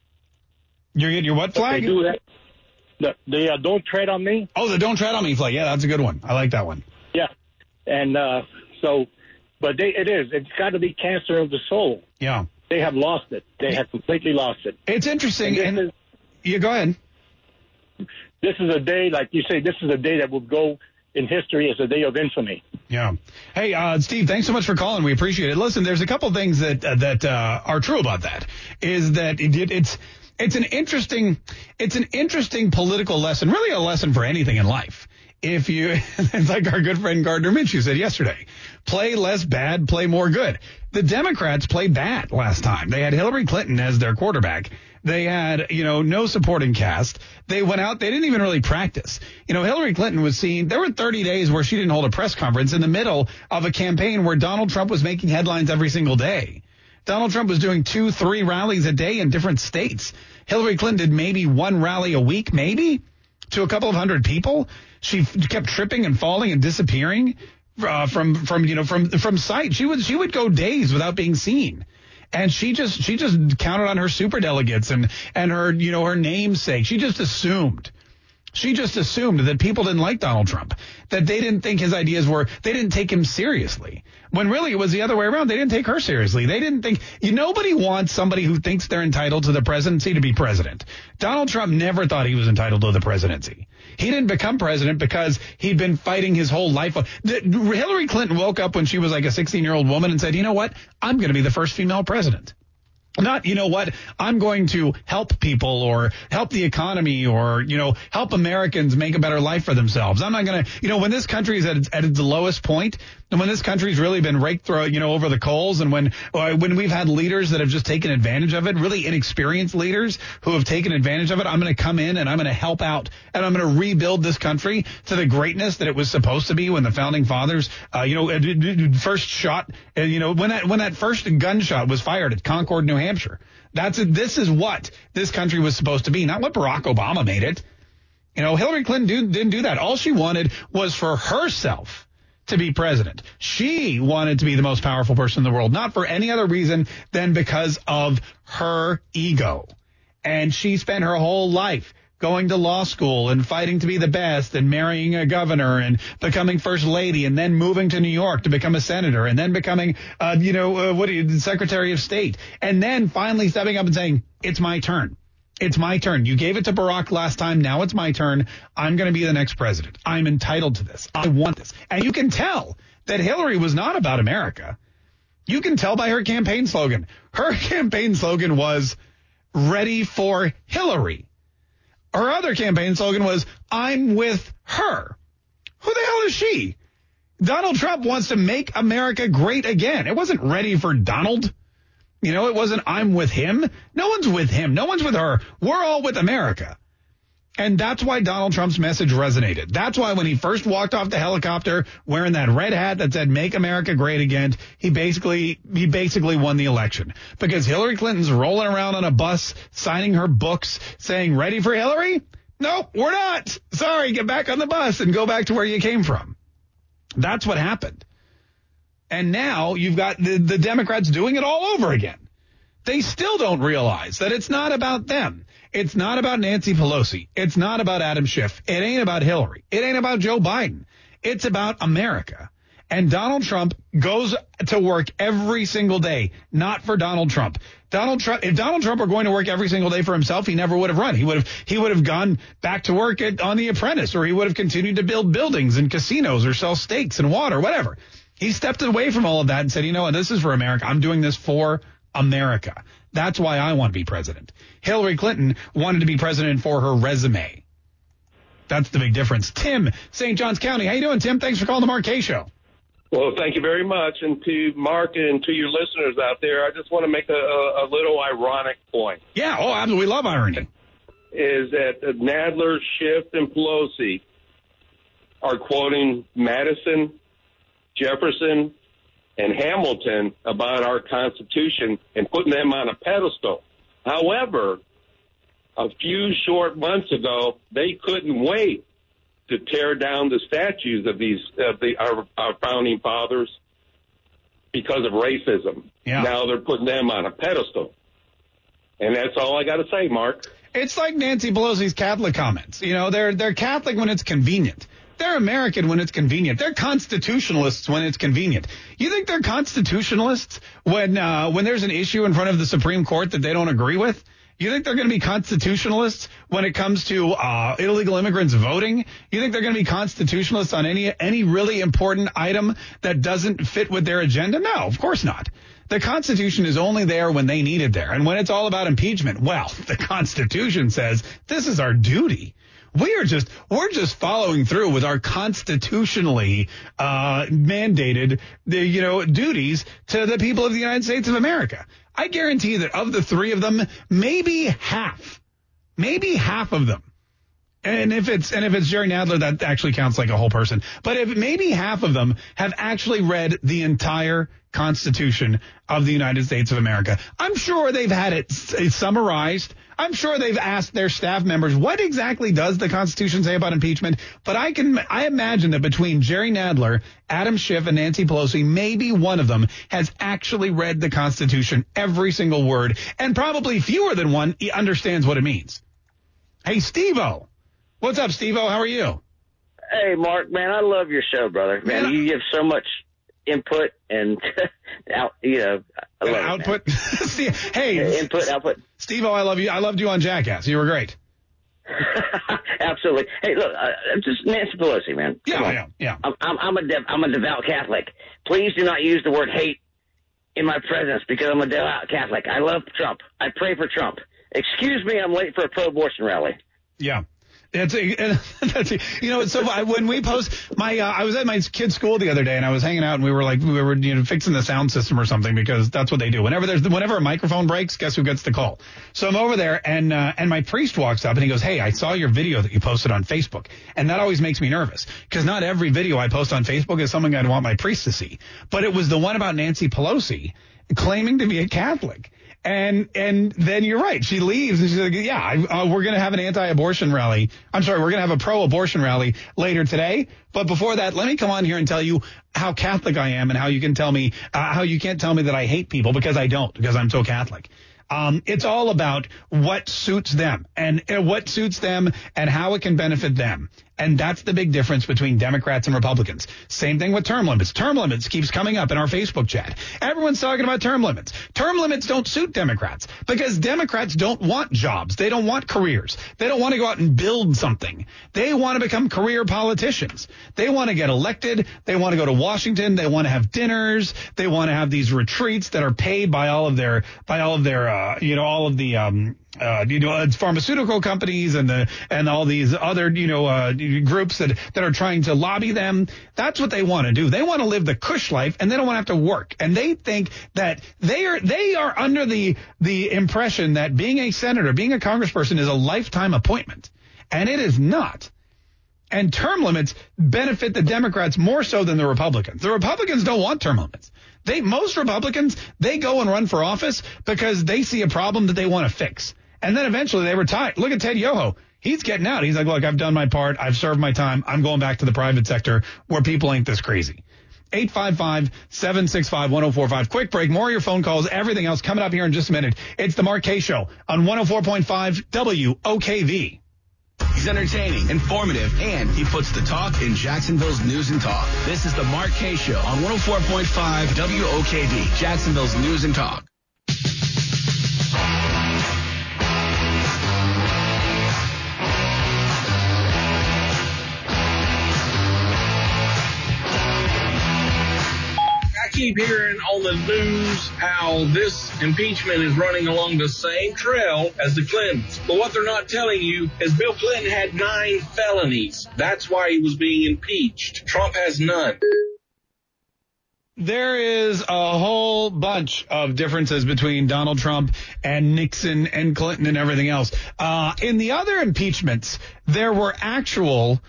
Speaker 2: You're getting your what flag?
Speaker 16: They do that. The, the uh, Don't Tread on Me.
Speaker 2: Oh, the Don't Tread on Me flag. Yeah, that's a good one. I like that one.
Speaker 16: Yeah. And uh, so, but they, it is. It's got to be cancer of the soul.
Speaker 2: Yeah.
Speaker 16: They have lost it. They have completely lost it.
Speaker 2: It's interesting.
Speaker 16: And,
Speaker 2: and is, yeah, go ahead.
Speaker 16: This is a day, like you say, this is a day that will go in history as a day of infamy.
Speaker 2: Yeah. Hey, uh, Steve, thanks so much for calling. We appreciate it. Listen, there's a couple things that uh, that uh, are true about that. Is that it, it, it's it's an interesting it's an interesting political lesson, really a lesson for anything in life. If you, it's like our good friend Gardner Minshew said yesterday, play less bad, play more good. The Democrats played bad last time. They had Hillary Clinton as their quarterback. They had, you know, no supporting cast. They went out. They didn't even really practice. You know, Hillary Clinton was seen. There were thirty days where she didn't hold a press conference in the middle of a campaign where Donald Trump was making headlines every single day. Donald Trump was doing two, three rallies a day in different states. Hillary Clinton did maybe one rally a week, maybe to a couple of hundred people. She kept tripping and falling and disappearing uh, from from you know from from sight. She would she would go days without being seen, and she just she just counted on her superdelegates and and her you know her namesake. She just assumed. She just assumed that people didn't like Donald Trump, that they didn't think his ideas were, they didn't take him seriously. When really it was the other way around. They didn't take her seriously. They didn't think, you, nobody wants somebody who thinks they're entitled to the presidency to be president. Donald Trump never thought he was entitled to the presidency. He didn't become president because he'd been fighting his whole life. Hillary Clinton woke up when she was like a sixteen-year-old woman and said, you know what? I'm going to be the first female president. Not, you know what, I'm going to help people or help the economy or, you know, help Americans make a better life for themselves. I'm not going to, you know, when this country is at its, at its lowest point, and when this country's really been raked through, you know, over the coals, and when uh, when we've had leaders that have just taken advantage of it, really inexperienced leaders who have taken advantage of it, I'm going to come in and I'm going to help out and I'm going to rebuild this country to the greatness that it was supposed to be when the founding fathers, uh, you know, first shot, uh, you know, when that when that first gunshot was fired at Concord, New Hampshire. That's it. This is what this country was supposed to be, not what Barack Obama made it. You know, Hillary Clinton do, didn't do that. All she wanted was for herself to be president. She wanted to be the most powerful person in the world, not for any other reason than because of her ego. And she spent her whole life going to law school and fighting to be the best and marrying a governor and becoming first lady and then moving to New York to become a senator and then becoming, uh, you know, uh, what are you, Secretary of State, and then finally stepping up and saying, it's my turn. It's my turn. You gave it to Barack last time. Now it's my turn. I'm going to be the next president. I'm entitled to this. I want this. And you can tell that Hillary was not about America. You can tell by her campaign slogan. Her campaign slogan was ready for Hillary. Her other campaign slogan was, I'm with her. Who the hell is she? Donald Trump wants to make America great again. It wasn't ready for Donald. You know, it wasn't I'm with him. No one's with him. No one's with her. We're all with America. And that's why Donald Trump's message resonated. That's why when he first walked off the helicopter wearing that red hat that said "Make America Great Again," he basically he basically won the election because Hillary Clinton's rolling around on a bus signing her books saying "Ready for Hillary?" No, we're not. Sorry, get back on the bus and go back to where you came from. That's what happened. And now you've got the, the Democrats doing it all over again. They still don't realize that it's not about them. It's not about Nancy Pelosi. It's not about Adam Schiff. It ain't about Hillary. It ain't about Joe Biden. It's about America. And Donald Trump goes to work every single day, not for Donald Trump. Donald Trump, if Donald Trump were going to work every single day for himself, he never would have run. He would have, he would have gone back to work at, on The Apprentice, or he would have continued to build buildings and casinos or sell steaks and water, whatever. He stepped away from all of that and said, you know what, this is for America. I'm doing this for America. That's why I want to be president. Hillary Clinton wanted to be president for her resume. That's the big difference. Tim, Saint Johns County. How you doing, Tim? Thanks for calling the Mark Kaye Show.
Speaker 18: Well, thank you very much. And to Mark and to your listeners out there, I just want to make a, a, a little ironic point.
Speaker 2: Yeah, oh, absolutely. We love irony.
Speaker 18: Is that Nadler, Schiff, and Pelosi are quoting Madison, Jefferson, and Hamilton about our Constitution and putting them on a pedestal. However, a few short months ago, they couldn't wait to tear down the statues of these of the our, our founding fathers because of racism.
Speaker 2: Yeah.
Speaker 18: Now they're putting them on a pedestal. And that's all I got to say, Mark.
Speaker 2: It's like Nancy Pelosi's Catholic comments. You know, they're they're Catholic when it's convenient. They're American when it's convenient. They're constitutionalists when it's convenient. You think they're constitutionalists when uh, when there's an issue in front of the Supreme Court that they don't agree with? You think they're going to be constitutionalists when it comes to uh, illegal immigrants voting? You think they're going to be constitutionalists on any any really important item that doesn't fit with their agenda? No, of course not. The Constitution is only there when they need it there. And when it's all about impeachment, well, the Constitution says this is our duty. We are just we're just following through with our constitutionally uh, mandated, the, you know, duties to the people of the United States of America. I guarantee that of the three of them, maybe half, maybe half of them. And if it's and if it's Jerry Nadler, that actually counts like a whole person. But if maybe half of them have actually read the entire Constitution of the United States of America. I'm sure they've had it summarized. I'm sure they've asked their staff members, what exactly does the Constitution say about impeachment? But I can I imagine that between Jerry Nadler, Adam Schiff, and Nancy Pelosi, maybe one of them has actually read the Constitution, every single word, and probably fewer than one understands what it means. Hey, Steve-O. What's up, Steve-O? How are you?
Speaker 19: Hey, Mark, man, I love your show, brother. Man, man you give so much input and out, you know, I love
Speaker 2: output.
Speaker 19: It,
Speaker 2: See, hey,
Speaker 19: input, output.
Speaker 2: Steve-O, I love you. I loved you on Jackass. You were great.
Speaker 19: Absolutely. Hey, look, uh, just Nancy Pelosi, man.
Speaker 2: Yeah, yeah, yeah.
Speaker 19: I'm, I'm, I'm a dev, I'm a devout Catholic. Please do not use the word hate in my presence because I'm a devout Catholic. I love Trump. I pray for Trump. Excuse me, I'm late for a pro-abortion rally.
Speaker 2: Yeah. It's a, that's a, you know, so I, when we post my, uh, I was at my kid's school the other day and I was hanging out and we were like, we were, you know, fixing the sound system or something because that's what they do. Whenever there's, whenever a microphone breaks, guess who gets the call? So I'm over there and, uh, and my priest walks up and he goes, hey, I saw your video that you posted on Facebook. And that always makes me nervous because not every video I post on Facebook is something I'd want my priest to see. But it was the one about Nancy Pelosi claiming to be a Catholic. And and then you're right. She leaves and she's like, yeah, I, uh, we're going to have an anti-abortion rally. I'm sorry, we're going to have a pro-abortion rally later today. But before that, let me come on here and tell you how Catholic I am and how you can tell me uh, how you can't tell me that I hate people because I don't, because I'm so Catholic. Um, it's all about what suits them and, and what suits them and how it can benefit them. And that's the big difference between Democrats and Republicans. Same thing with term limits. Term limits keeps coming up in our Facebook chat. Everyone's talking about term limits. Term limits don't suit Democrats because Democrats don't want jobs. They don't want careers. They don't want to go out and build something. They want to become career politicians. They want to get elected. They want to go to Washington. They want to have dinners. They want to have these retreats that are paid by all of their, by all of their, uh, you know, all of the, um, uh, you know, pharmaceutical companies and the, and all these other, you know, uh, the groups that, that are trying to lobby them. That's what they want to do. They want to live the cush life, and they don't want to have to work. And they think that they are they are under the the impression that being a senator, being a congressperson is a lifetime appointment. And it is not. And term limits benefit the Democrats more so than the Republicans. The Republicans don't want term limits. They most Republicans, they go and run for office because they see a problem that they want to fix. And then eventually they retire. Look at Ted Yoho. He's getting out. He's like, look, I've done my part. I've served my time. I'm going back to the private sector where people ain't this crazy. eight five five, seven six five, one oh four five. Quick break. More of your phone calls. Everything else coming up here in just a minute. It's the Mark Kaye Show on one oh four point five W O K V.
Speaker 4: He's entertaining, informative, and he puts the talk in Jacksonville's news and talk. This is the Mark Kaye Show on one oh four point five W O K V, Jacksonville's news and talk.
Speaker 20: I keep hearing on the news how this impeachment is running along the same trail as the Clintons. But what they're not telling you is Bill Clinton had nine felonies. That's why he was being impeached. Trump has none.
Speaker 2: There is a whole bunch of differences between Donald Trump and Nixon and Clinton and everything else. Uh, in the other impeachments, there were actual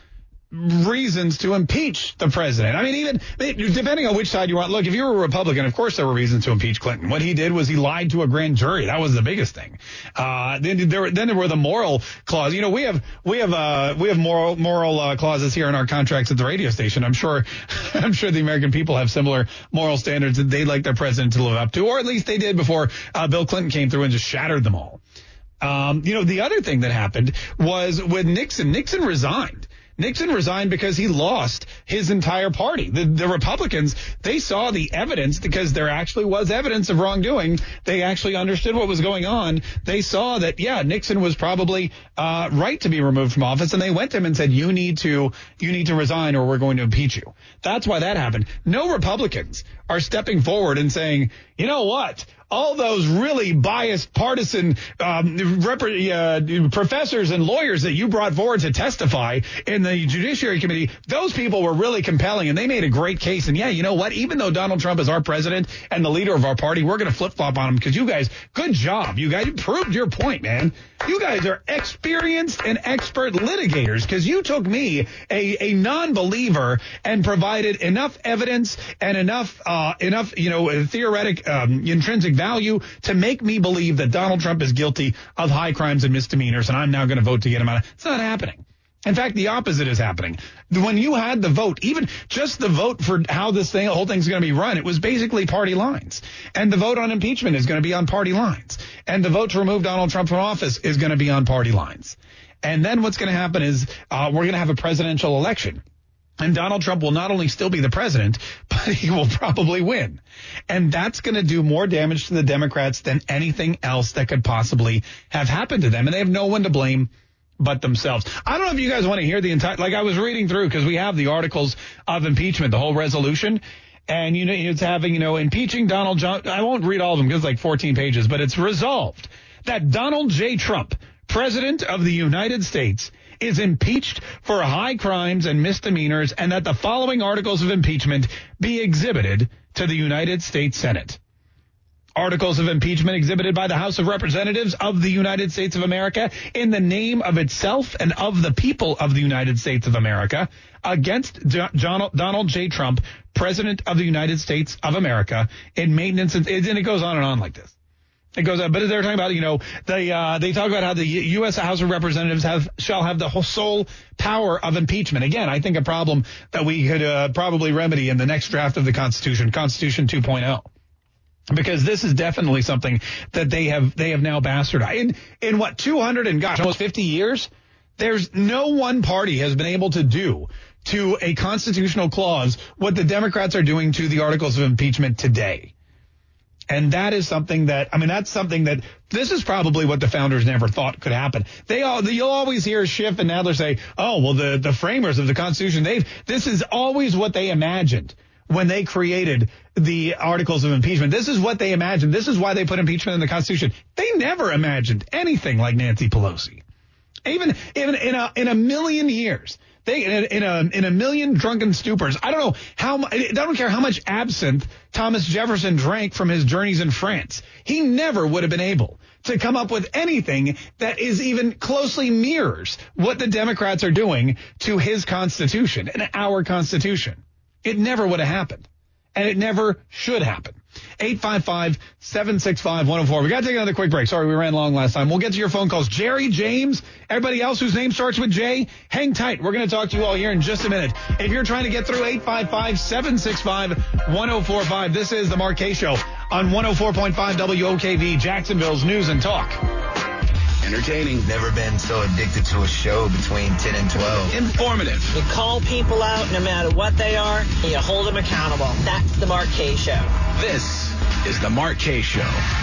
Speaker 2: reasons to impeach the president. I mean, even depending on which side you want. Look, if you were a Republican, of course there were reasons to impeach Clinton. What he did was he lied to a grand jury. That was the biggest thing. Uh, then there, then there were the moral clause. You know, we have we have uh, we have moral moral uh, clauses here in our contracts at the radio station. I'm sure I'm sure the American people have similar moral standards that they'd like their president to live up to, or at least they did before uh, Bill Clinton came through and just shattered them all. Um, you know, the other thing that happened was with Nixon. Nixon resigned. Nixon resigned because he lost his entire party. The, the Republicans, they saw the evidence because there actually was evidence of wrongdoing. They actually understood what was going on. They saw that, yeah, Nixon was probably uh, right to be removed from office, and they went to him and said, you need to you need to resign or we're going to impeach you. That's why that happened. No Republicans are stepping forward and saying, you know what? All those really biased partisan um, rep- uh, professors and lawyers that you brought forward to testify in the Judiciary Committee, those people were really compelling, and they made a great case. And, yeah, you know what? Even though Donald Trump is our president and the leader of our party, we're going to flip-flop on him because you guys, good job. You guys proved your point, man. You guys are experienced and expert litigators because you took me, a, a non-believer, and provided enough evidence and enough, uh, enough, you know, theoretic, um, intrinsic value to make me believe that Donald Trump is guilty of high crimes and misdemeanors, and I'm now going to vote to get him out. It's not happening. In fact, the opposite is happening. When you had the vote, even just the vote for how this thing, whole thing's going to be run, it was basically party lines. And the vote on impeachment is going to be on party lines. And the vote to remove Donald Trump from office is going to be on party lines. And then what's going to happen is uh, we're going to have a presidential election. And Donald Trump will not only still be the president, but he will probably win. And that's going to do more damage to the Democrats than anything else that could possibly have happened to them. And they have no one to blame but themselves. I don't know if you guys want to hear the entire, like I was reading through because we have the articles of impeachment, the whole resolution. And, you know, it's having, you know, impeaching Donald John. I won't read all of them because it's like fourteen pages, but it's resolved that Donald J. Trump, President of the United States, is impeached for high crimes and misdemeanors, and that the following articles of impeachment be exhibited to the United States Senate. Articles of impeachment exhibited by the House of Representatives of the United States of America in the name of itself and of the people of the United States of America against John, Donald J. Trump, President of the United States of America, in maintenance. And it goes on and on like this. It goes on, but they're talking about, you know, they uh, they talk about how the U S House of Representatives have shall have the whole sole power of impeachment. Again, I think a problem that we could uh, probably remedy in the next draft of the Constitution, Constitution two point oh. Because this is definitely something that they have they have now bastardized. In, in what, two hundred and gosh, almost fifty years, there's no one party has been able to do to a constitutional clause what the Democrats are doing to the articles of impeachment today. And that is something that, I mean, that's something that, this is probably what the founders never thought could happen. They all, you'll always hear Schiff and Nadler say, oh, well, the, the framers of the Constitution, they've, this is always what they imagined when they created the articles of impeachment. This is what they imagined. This is why they put impeachment in the Constitution. They never imagined anything like Nancy Pelosi. Even even in a in a million years, they in a in a, in a million drunken stupors. I don't know how mu- I don't care how much absinthe Thomas Jefferson drank from his journeys in France. He never would have been able to come up with anything that is even closely mirrors what the Democrats are doing to his Constitution and our Constitution. It never would have happened, and it never should happen. eight five five, seven six five, one oh four. We got to take another quick break. Sorry, we ran long last time. We'll get to your phone calls. Jerry, James, everybody else whose name starts with J, hang tight. We're going to talk to you all here in just a minute. If you're trying to get through, eight five five, seven six five, one oh four five. This is the Mark Kaye Show on one oh four point five W O K V, Jacksonville's News and Talk.
Speaker 4: Entertaining.
Speaker 3: Never been so addicted to a show between ten and twelve.
Speaker 4: Informative.
Speaker 5: You call people out no matter what they are, and you hold them accountable. That's the Mark Kaye Show.
Speaker 4: This is the Mark Kaye Show.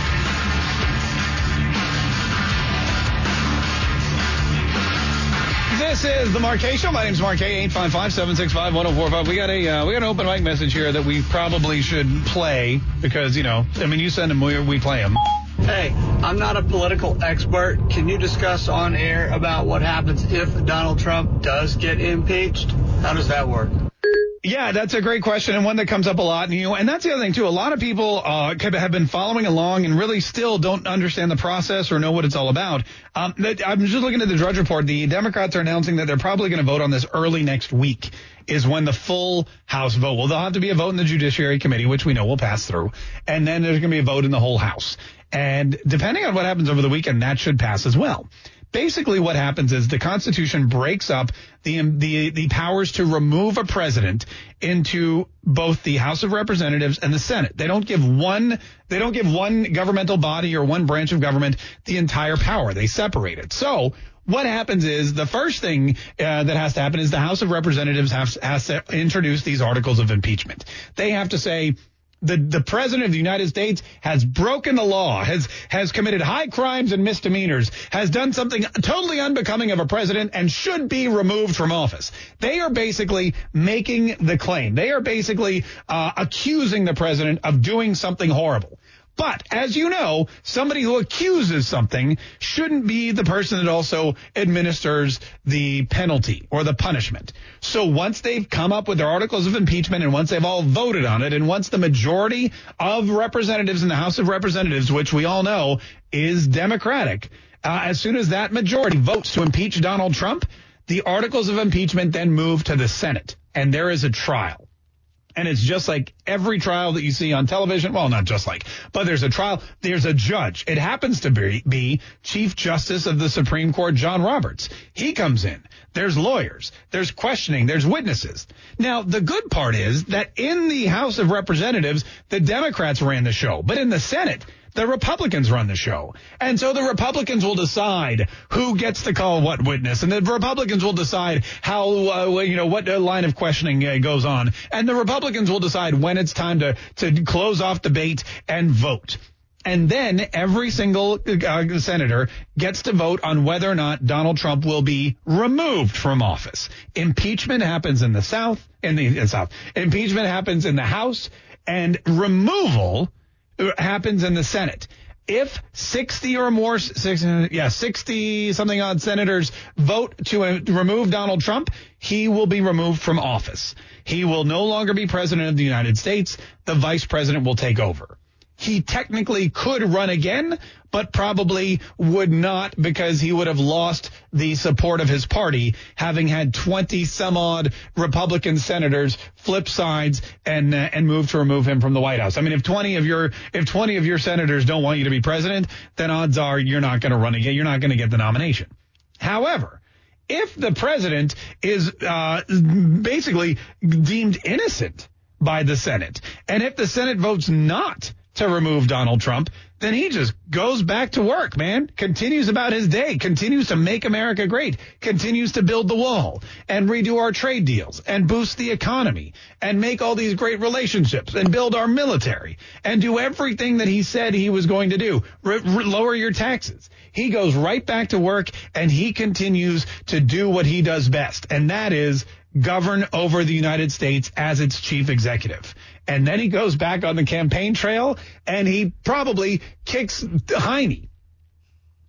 Speaker 2: This is the Mark Kaye Show. My name's Mark Kaye, eight five five, seven six five, one oh four five. We got a uh, we got an open mic message here that we probably should play because, you know, I mean, you send them, we, we play them.
Speaker 21: Hey, I'm not a political expert. Can you discuss on air about what happens if Donald Trump does get impeached? How does that work?
Speaker 2: Yeah, that's a great question and one that comes up a lot. And, you know, and that's the other thing, too. A lot of people uh, have been following along and really still don't understand the process or know what it's all about. Um, I'm just looking at the Drudge Report. The Democrats are announcing that they're probably going to vote on this early next week is when the full House vote. Well, there'll have to be a vote in the Judiciary Committee, which we know will pass through. And then there's going to be a vote in the whole House. And depending on what happens over the weekend, that should pass as well. Basically, what happens is the Constitution breaks up the, the the powers to remove a president into both the House of Representatives and the Senate. They don't give one they don't give one governmental body or one branch of government the entire power. They separate it. So what happens is the first thing uh, that has to happen is the House of Representatives has, has to introduce these articles of impeachment. They have to say, The the president of the United States has broken the law, has has committed high crimes and misdemeanors, has done something totally unbecoming of a president and should be removed from office. They are basically making the claim. They are basically uh, accusing the president of doing something horrible. But as you know, somebody who accuses something shouldn't be the person that also administers the penalty or the punishment. So once they've come up with their articles of impeachment and once they've all voted on it and once the majority of representatives in the House of Representatives, which we all know is Democratic, uh, as soon as that majority votes to impeach Donald Trump, the articles of impeachment then move to the Senate and there is a trial. And it's just like every trial that you see on television. Well, not just like, but there's a trial. There's a judge. It happens to be, be Chief Justice of the Supreme Court, John Roberts. He comes in. There's lawyers. There's questioning. There's witnesses. Now, the good part is that in the House of Representatives, the Democrats ran the show. But in the Senate, the Republicans run the show. And so the Republicans will decide who gets to call what witness. And the Republicans will decide how, uh, you know, what line of questioning uh, goes on. And the Republicans will decide when it's time to, to close off debate and vote. And then every single uh, senator gets to vote on whether or not Donald Trump will be removed from office. Impeachment happens in the South, in the, in the South. Impeachment happens in the House, and removal happens in the Senate. If sixty or more, six, yeah, sixty something odd senators vote to uh, remove Donald Trump, he will be removed from office. He will no longer be president of the United States. The vice president will take over. He technically could run again, but probably would not because he would have lost the support of his party, having had twenty some odd Republican senators flip sides and uh, and move to remove him from the White House. I mean, if twenty of your if twenty of your senators don't want you to be president, then odds are you're not going to run again. You're not going to get the nomination. However, if the president is uh, basically deemed innocent by the Senate, and if the Senate votes not to remove Donald Trump, then he just goes back to work, man, continues about his day, continues to make America great, continues to build the wall and redo our trade deals and boost the economy and make all these great relationships and build our military and do everything that he said he was going to do, R- r- lower your taxes. He goes right back to work and he continues to do what he does best, and that is govern over the United States as its chief executive. And then he goes back on the campaign trail and he probably kicks Heine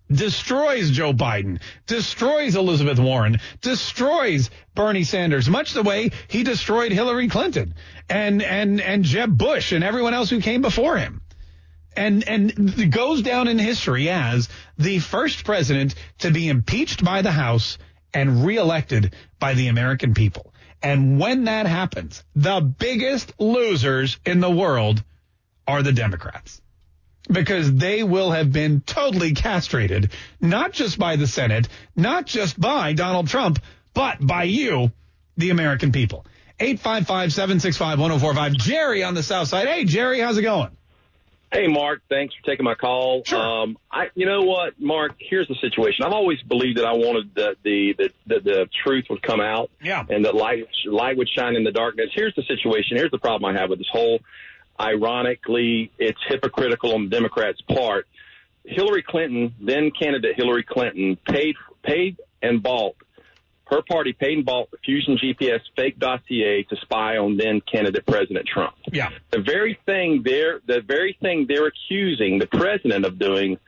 Speaker 2: destroys Joe Biden, destroys Elizabeth Warren, destroys Bernie Sanders, much the way he destroyed Hillary Clinton and and and Jeb Bush and everyone else who came before him. And and goes down in history as the first president to be impeached by the House and reelected by the American people. And when that happens, the biggest losers in the world are the Democrats, because they will have been totally castrated, not just by the Senate, not just by Donald Trump, but by you, the American people. eight five five, seven six five, one oh four five. Jerry on the South Side. Hey, Jerry, how's it going?
Speaker 1: Hey, Mark, thanks for taking my call. Sure. Um, I, you know what, Mark, here's the situation. I've always believed that I wanted that the, the, the, the truth would come out.
Speaker 2: Yeah.
Speaker 1: And that light, light would shine in the darkness. Here's the situation. Here's the problem I have with this whole, ironically, it's hypocritical on the Democrats' part. Hillary Clinton, then candidate Hillary Clinton, paid, paid and bought, her party paid and bought the Fusion G P S fake dossier to spy on then candidate President Trump.
Speaker 2: Yeah.
Speaker 1: The very thing they're the very thing they're accusing the president of doing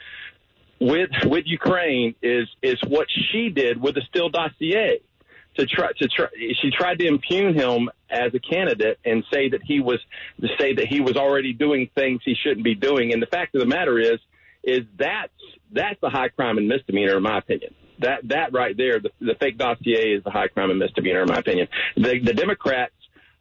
Speaker 1: with with Ukraine is is what she did with the Steele dossier. To try to try, she tried to impugn him as a candidate and say that he was to say that he was already doing things he shouldn't be doing. And the fact of the matter is, is that's that's the high crime and misdemeanor in my opinion. That that right there, the, the fake dossier is the high crime and misdemeanor in my opinion. The, the Democrats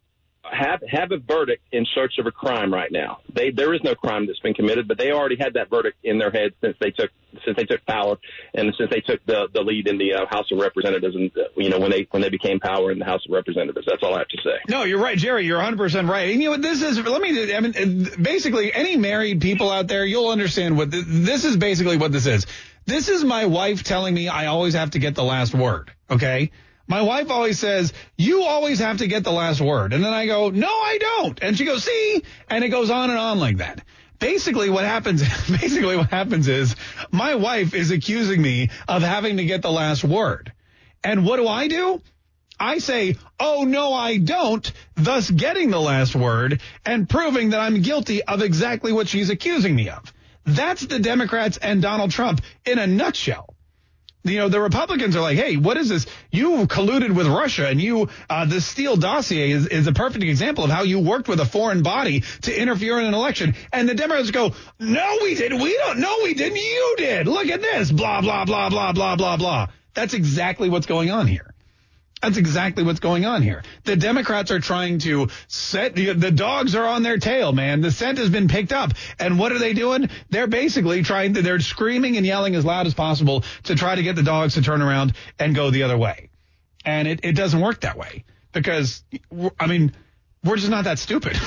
Speaker 1: have have a verdict in search of a crime right now. They there is no crime that's been committed, but they already had that verdict in their head since they took since they took power and since they took the the lead in the uh, House of Representatives and uh, you know when they when they became power in the House of Representatives. That's all I have to say.
Speaker 2: No, you're right, Jerry. You're one hundred percent right. And you know this is let me I mean basically any married people out there, you'll understand what this, this is basically what this is. This is my wife telling me I always have to get the last word. Okay. My wife always says, you always have to get the last word. And then I go, no, I don't. And she goes, see? And it goes on and on like that. Basically what happens, basically what happens is my wife is accusing me of having to get the last word. And what do I do? I say, oh, no, I don't, thus getting the last word and proving that I'm guilty of exactly what she's accusing me of. That's the Democrats and Donald Trump in a nutshell. You know, the Republicans are like, hey, what is this? You colluded with Russia and you, uh, the Steele dossier is, is a perfect example of how you worked with a foreign body to interfere in an election. And the Democrats go, no, we didn't. We don't. No, we didn't. You did. Look at this. Blah, blah, blah, blah, blah, blah, blah. That's exactly what's going on here. That's exactly what's going on here. The Democrats are trying to set the, the dogs are on their tail, man. The scent has been picked up. And what are they doing? They're basically trying to, they're screaming and yelling as loud as possible to try to get the dogs to turn around and go the other way. And it, it doesn't work that way because, I mean, we're just not that stupid.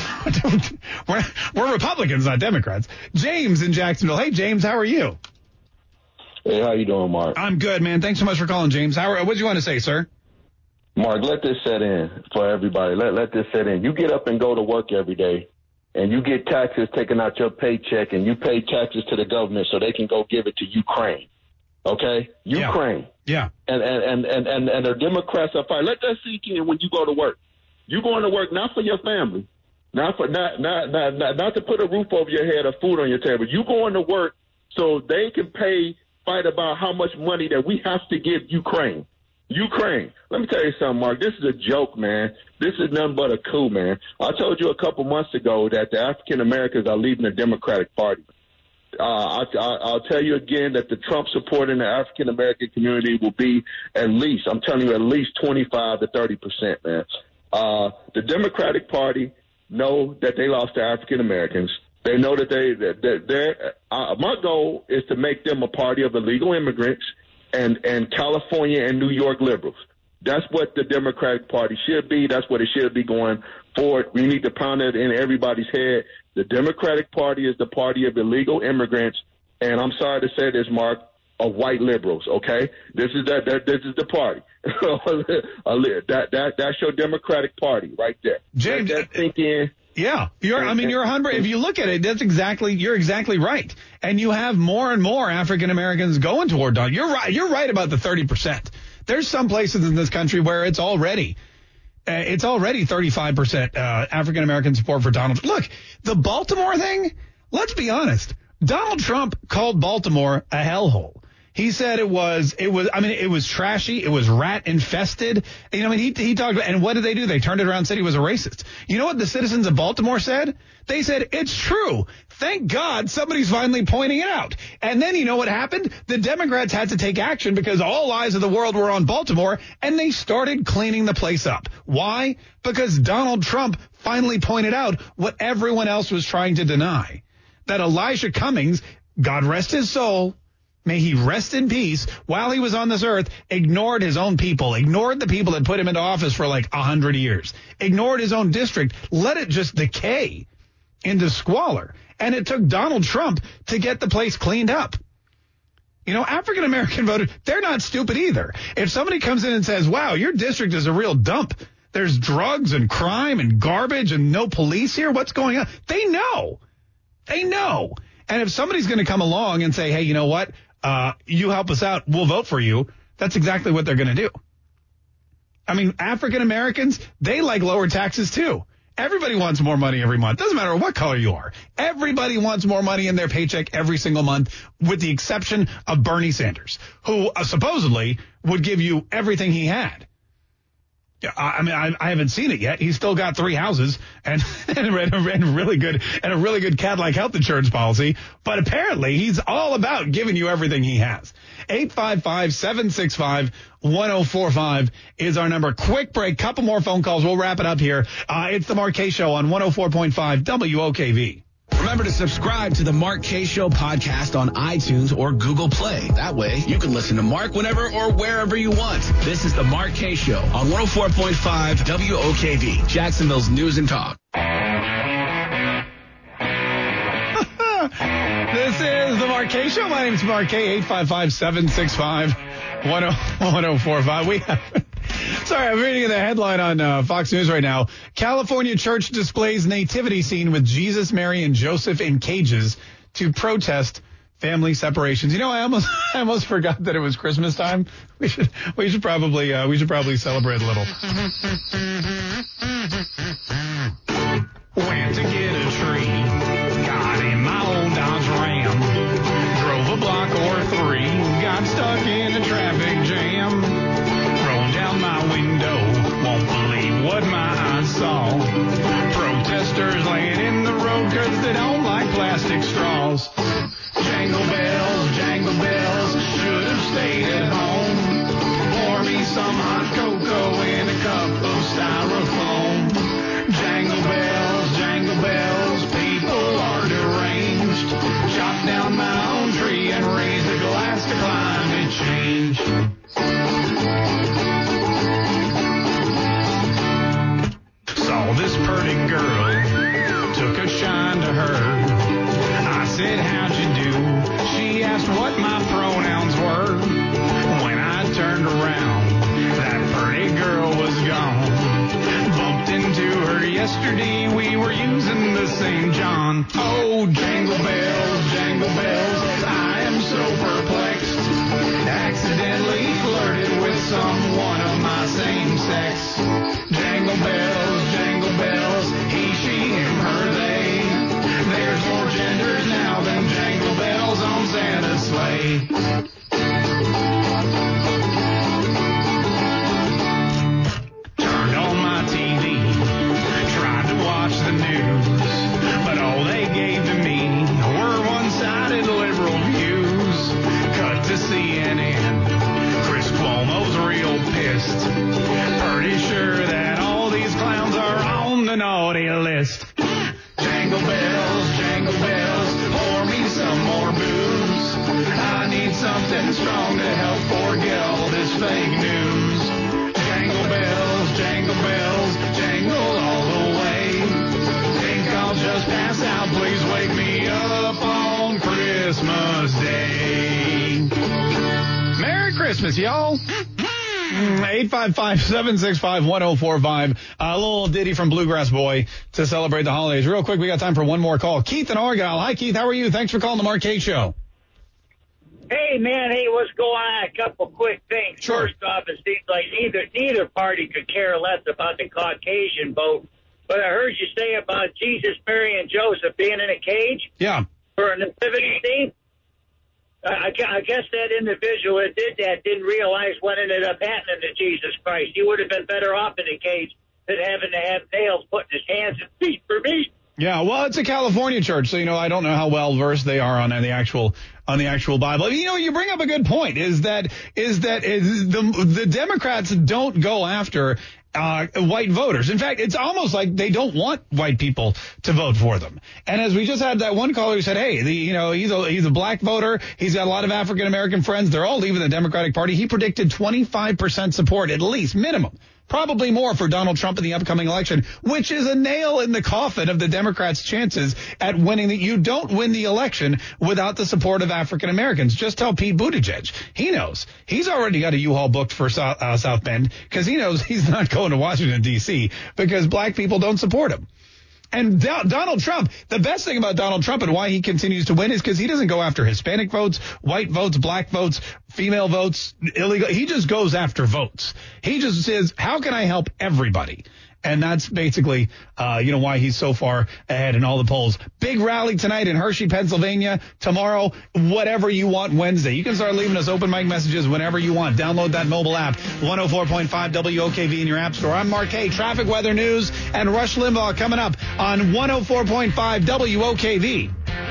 Speaker 2: we're, we're Republicans, not Democrats. James in Jacksonville. Hey, James, how are you?
Speaker 22: Hey, how you doing, Mark?
Speaker 2: I'm good, man. Thanks so much for calling, James. How, what do you want to say, sir?
Speaker 22: Mark, let this set in for everybody. Let let this set in. You get up and go to work every day, and you get taxes taken out your paycheck, and you pay taxes to the government so they can go give it to Ukraine. Okay? Ukraine.
Speaker 2: Yeah.
Speaker 22: And and, and, and, and, and the Democrats are fighting. Let that sink in when you go to work. You're going to work not for your family, not for not not not not, not to put a roof over your head or food on your table. You're going to work so they can pay, fight about how much money that we have to give Ukraine. Ukraine. Let me tell you something, Mark. This is a joke, man. This is nothing but a coup, man. I told you a couple months ago that the African Americans are leaving the Democratic Party. Uh, I, I, I'll tell you again that the Trump support in the African American community will be at least, I'm telling you, at least twenty-five to thirty percent, man. Uh, the Democratic Party know that they lost to African Americans. They know that they, that, that they're, uh, my goal is to make them a party of illegal immigrants and, and California and New York liberals. That's what the Democratic Party should be. That's what it should be going forward. We need to pound it in everybody's head. The Democratic Party is the party of illegal immigrants, and I'm sorry to say this, Mark, of white liberals, okay? This is that, that this is the party. that that that's your Democratic Party right there.
Speaker 2: James,
Speaker 22: Let that sink in.
Speaker 2: Yeah, you're. I mean, you're a hundred. If you look at it, that's exactly. You're exactly right. And you have more and more African Americans going toward Donald. You're right. You're right about the thirty percent. There's some places in this country where it's already, uh, it's already thirty-five percent uh, African American support for Donald. Look, the Baltimore thing. Let's be honest. Donald Trump called Baltimore a hellhole. He said it was, it was, I mean, it was trashy. It was rat infested. You know, I mean, he, he talked about, and what did they do? They turned it around and said he was a racist. You know what the citizens of Baltimore said? They said, it's true. Thank God somebody's finally pointing it out. And then you know what happened? The Democrats had to take action because all eyes of the world were on Baltimore, and they started cleaning the place up. Why? Because Donald Trump finally pointed out what everyone else was trying to deny. That Elijah Cummings, God rest his soul, may he rest in peace, while he was on this earth, ignored his own people, ignored the people that put him into office for like a hundred years, ignored his own district, let it just decay into squalor. And it took Donald Trump to get the place cleaned up. You know, African-American voters, they're not stupid either. If somebody comes in and says, wow, your district is a real dump, there's drugs and crime and garbage and no police here, what's going on? They know. They know. And if somebody's going to come along and say, hey, you know what? Uh, you help us out, we'll vote for you. That's exactly what they're going to do. I mean, African Americans, they like lower taxes too. Everybody wants more money every month. Doesn't matter what color you are. Everybody wants more money in their paycheck every single month, with the exception of Bernie Sanders, who uh, supposedly would give you everything he had. I mean, I, I haven't seen it yet. He's still got three houses and, and, a, and a really good and a really good Cadillac health insurance policy. But apparently, he's all about giving you everything he has. eight five five, seven six five, one oh four five is our number. Quick break. Couple more phone calls. We'll wrap it up here. Uh, it's the Mark Kaye Show on one oh four point five W O K V.
Speaker 4: Remember to subscribe to the Mark Kaye Show podcast on iTunes or Google Play. That way, you can listen to Mark whenever or wherever you want. This is the Mark Kaye Show on one oh four point five W O K V, Jacksonville's News and Talk.
Speaker 2: This is the Mark Kaye Show. My name is Mark Kaye. eight five five, seven six five, one oh four five. We have... Sorry, I'm reading the headline on uh, Fox News right now. California church displays nativity scene with Jesus, Mary, and Joseph in cages to protest family separations. You know, I almost, I almost forgot that it was Christmas time. We should, we should probably, uh, we should probably celebrate a little. Went to get a tree, got in my old Dodge Ram, drove a block or three, got stuck in a traffic jam. My window, won't believe what my eyes saw. Protesters laying in the road cause they don't like plastic straws. Jangle bells, jangle bells, should have stayed at home. Pour me some hot cocoa in a cup of styrofoam. Jangle bells, jangle bells, people are deranged. Chop down my own tree and raise a glass to climate change. Saw this pretty girl, took a shine to her. I said, how'd you do? She asked what my pronouns were. When I turned around, that pretty girl was gone. Bumped into her yesterday, we were using the Saint John. Oh, jangle bells, jangle bells, I am so perplexed. Accidentally flirted with someone of my same sex. Jangle bells, jangle bells, he, she, him, her, they. There's more genders now than jangle bells on Santa's sleigh. Turned on my T V, tried to watch the news, but all they gave to me were one-sided liberal views. Cut to C N N, Chris Cuomo's real pissed. Pretty sure that all these clowns are on the naughty list. Jangle bells, jangle bells, pour me some more booze. I need something strong to help forget all this fake news. Jangle bells, jangle bells, jangle all the way. Think I'll just pass out, please wake me up on Christmas Day. Merry Christmas, y'all. eight five five, seven six five, one oh four five. A little ditty from Bluegrass Boy to celebrate the holidays. Real quick, we got time for one more call. Keith in Argyle. Hi, Keith. How are you? Thanks for calling the Mark Kaye Show.
Speaker 8: Hey, man. Hey, what's going on? A couple quick things.
Speaker 2: Sure.
Speaker 8: First off, it seems like neither neither party could care less about the Caucasian vote. But I heard you say about Jesus, Mary, and Joseph being in a cage.
Speaker 2: Yeah.
Speaker 8: For a nativity scene. I, I guess that individual that did that didn't realize what ended up happening to Jesus Christ. He would have been better off in a cage than having to have nails put in his hands and feet for me.
Speaker 2: Yeah, well, it's a California church, so, you know, I don't know how well versed they are on the actual on the actual Bible. You know, you bring up a good point, is that is that is the the Democrats don't go after uh white voters. In fact, it's almost like they don't want white people to vote for them. And as we just had that one caller who said, hey, the you know, he's a he's a black voter, he's got a lot of African American friends, they're all leaving the Democratic Party. He predicted twenty-five percent support, at least minimum. Probably more for Donald Trump in the upcoming election, which is a nail in the coffin of the Democrats' chances at winning. That you don't win the election without the support of African Americans. Just tell Pete Buttigieg. He knows. He's already got a U-Haul booked for South, uh, South Bend because he knows he's not going to Washington, D C because black people don't support him. And Do- Donald Trump, the best thing about Donald Trump and why he continues to win is because he doesn't go after Hispanic votes, white votes, black votes, female votes, illegal. He just goes after votes. He just says, how can I help everybody? And that's basically, uh, you know, why he's so far ahead in all the polls. Big rally tonight in Hershey, Pennsylvania. Tomorrow, whatever you want Wednesday. You can start leaving us open mic messages whenever you want. Download that mobile app, one oh four point five W O K V in your app store. I'm Mark K. Traffic, weather, news, and Rush Limbaugh coming up on one oh four point five W O K V.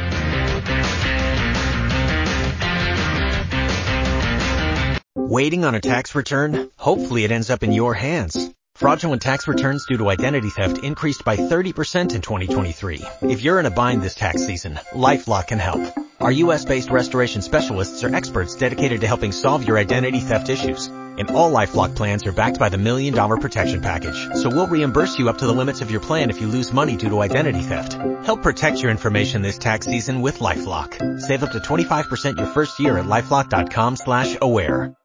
Speaker 9: Waiting on a tax return? Hopefully it ends up in your hands. Fraudulent tax returns due to identity theft increased by thirty percent in twenty twenty-three. If you're in a bind this tax season, LifeLock can help. Our U S based restoration specialists are experts dedicated to helping solve your identity theft issues. And all LifeLock plans are backed by the Million Dollar Protection Package. So we'll reimburse you up to the limits of your plan if you lose money due to identity theft. Help protect your information this tax season with LifeLock. Save up to twenty-five percent your first year at LifeLock.com slash aware.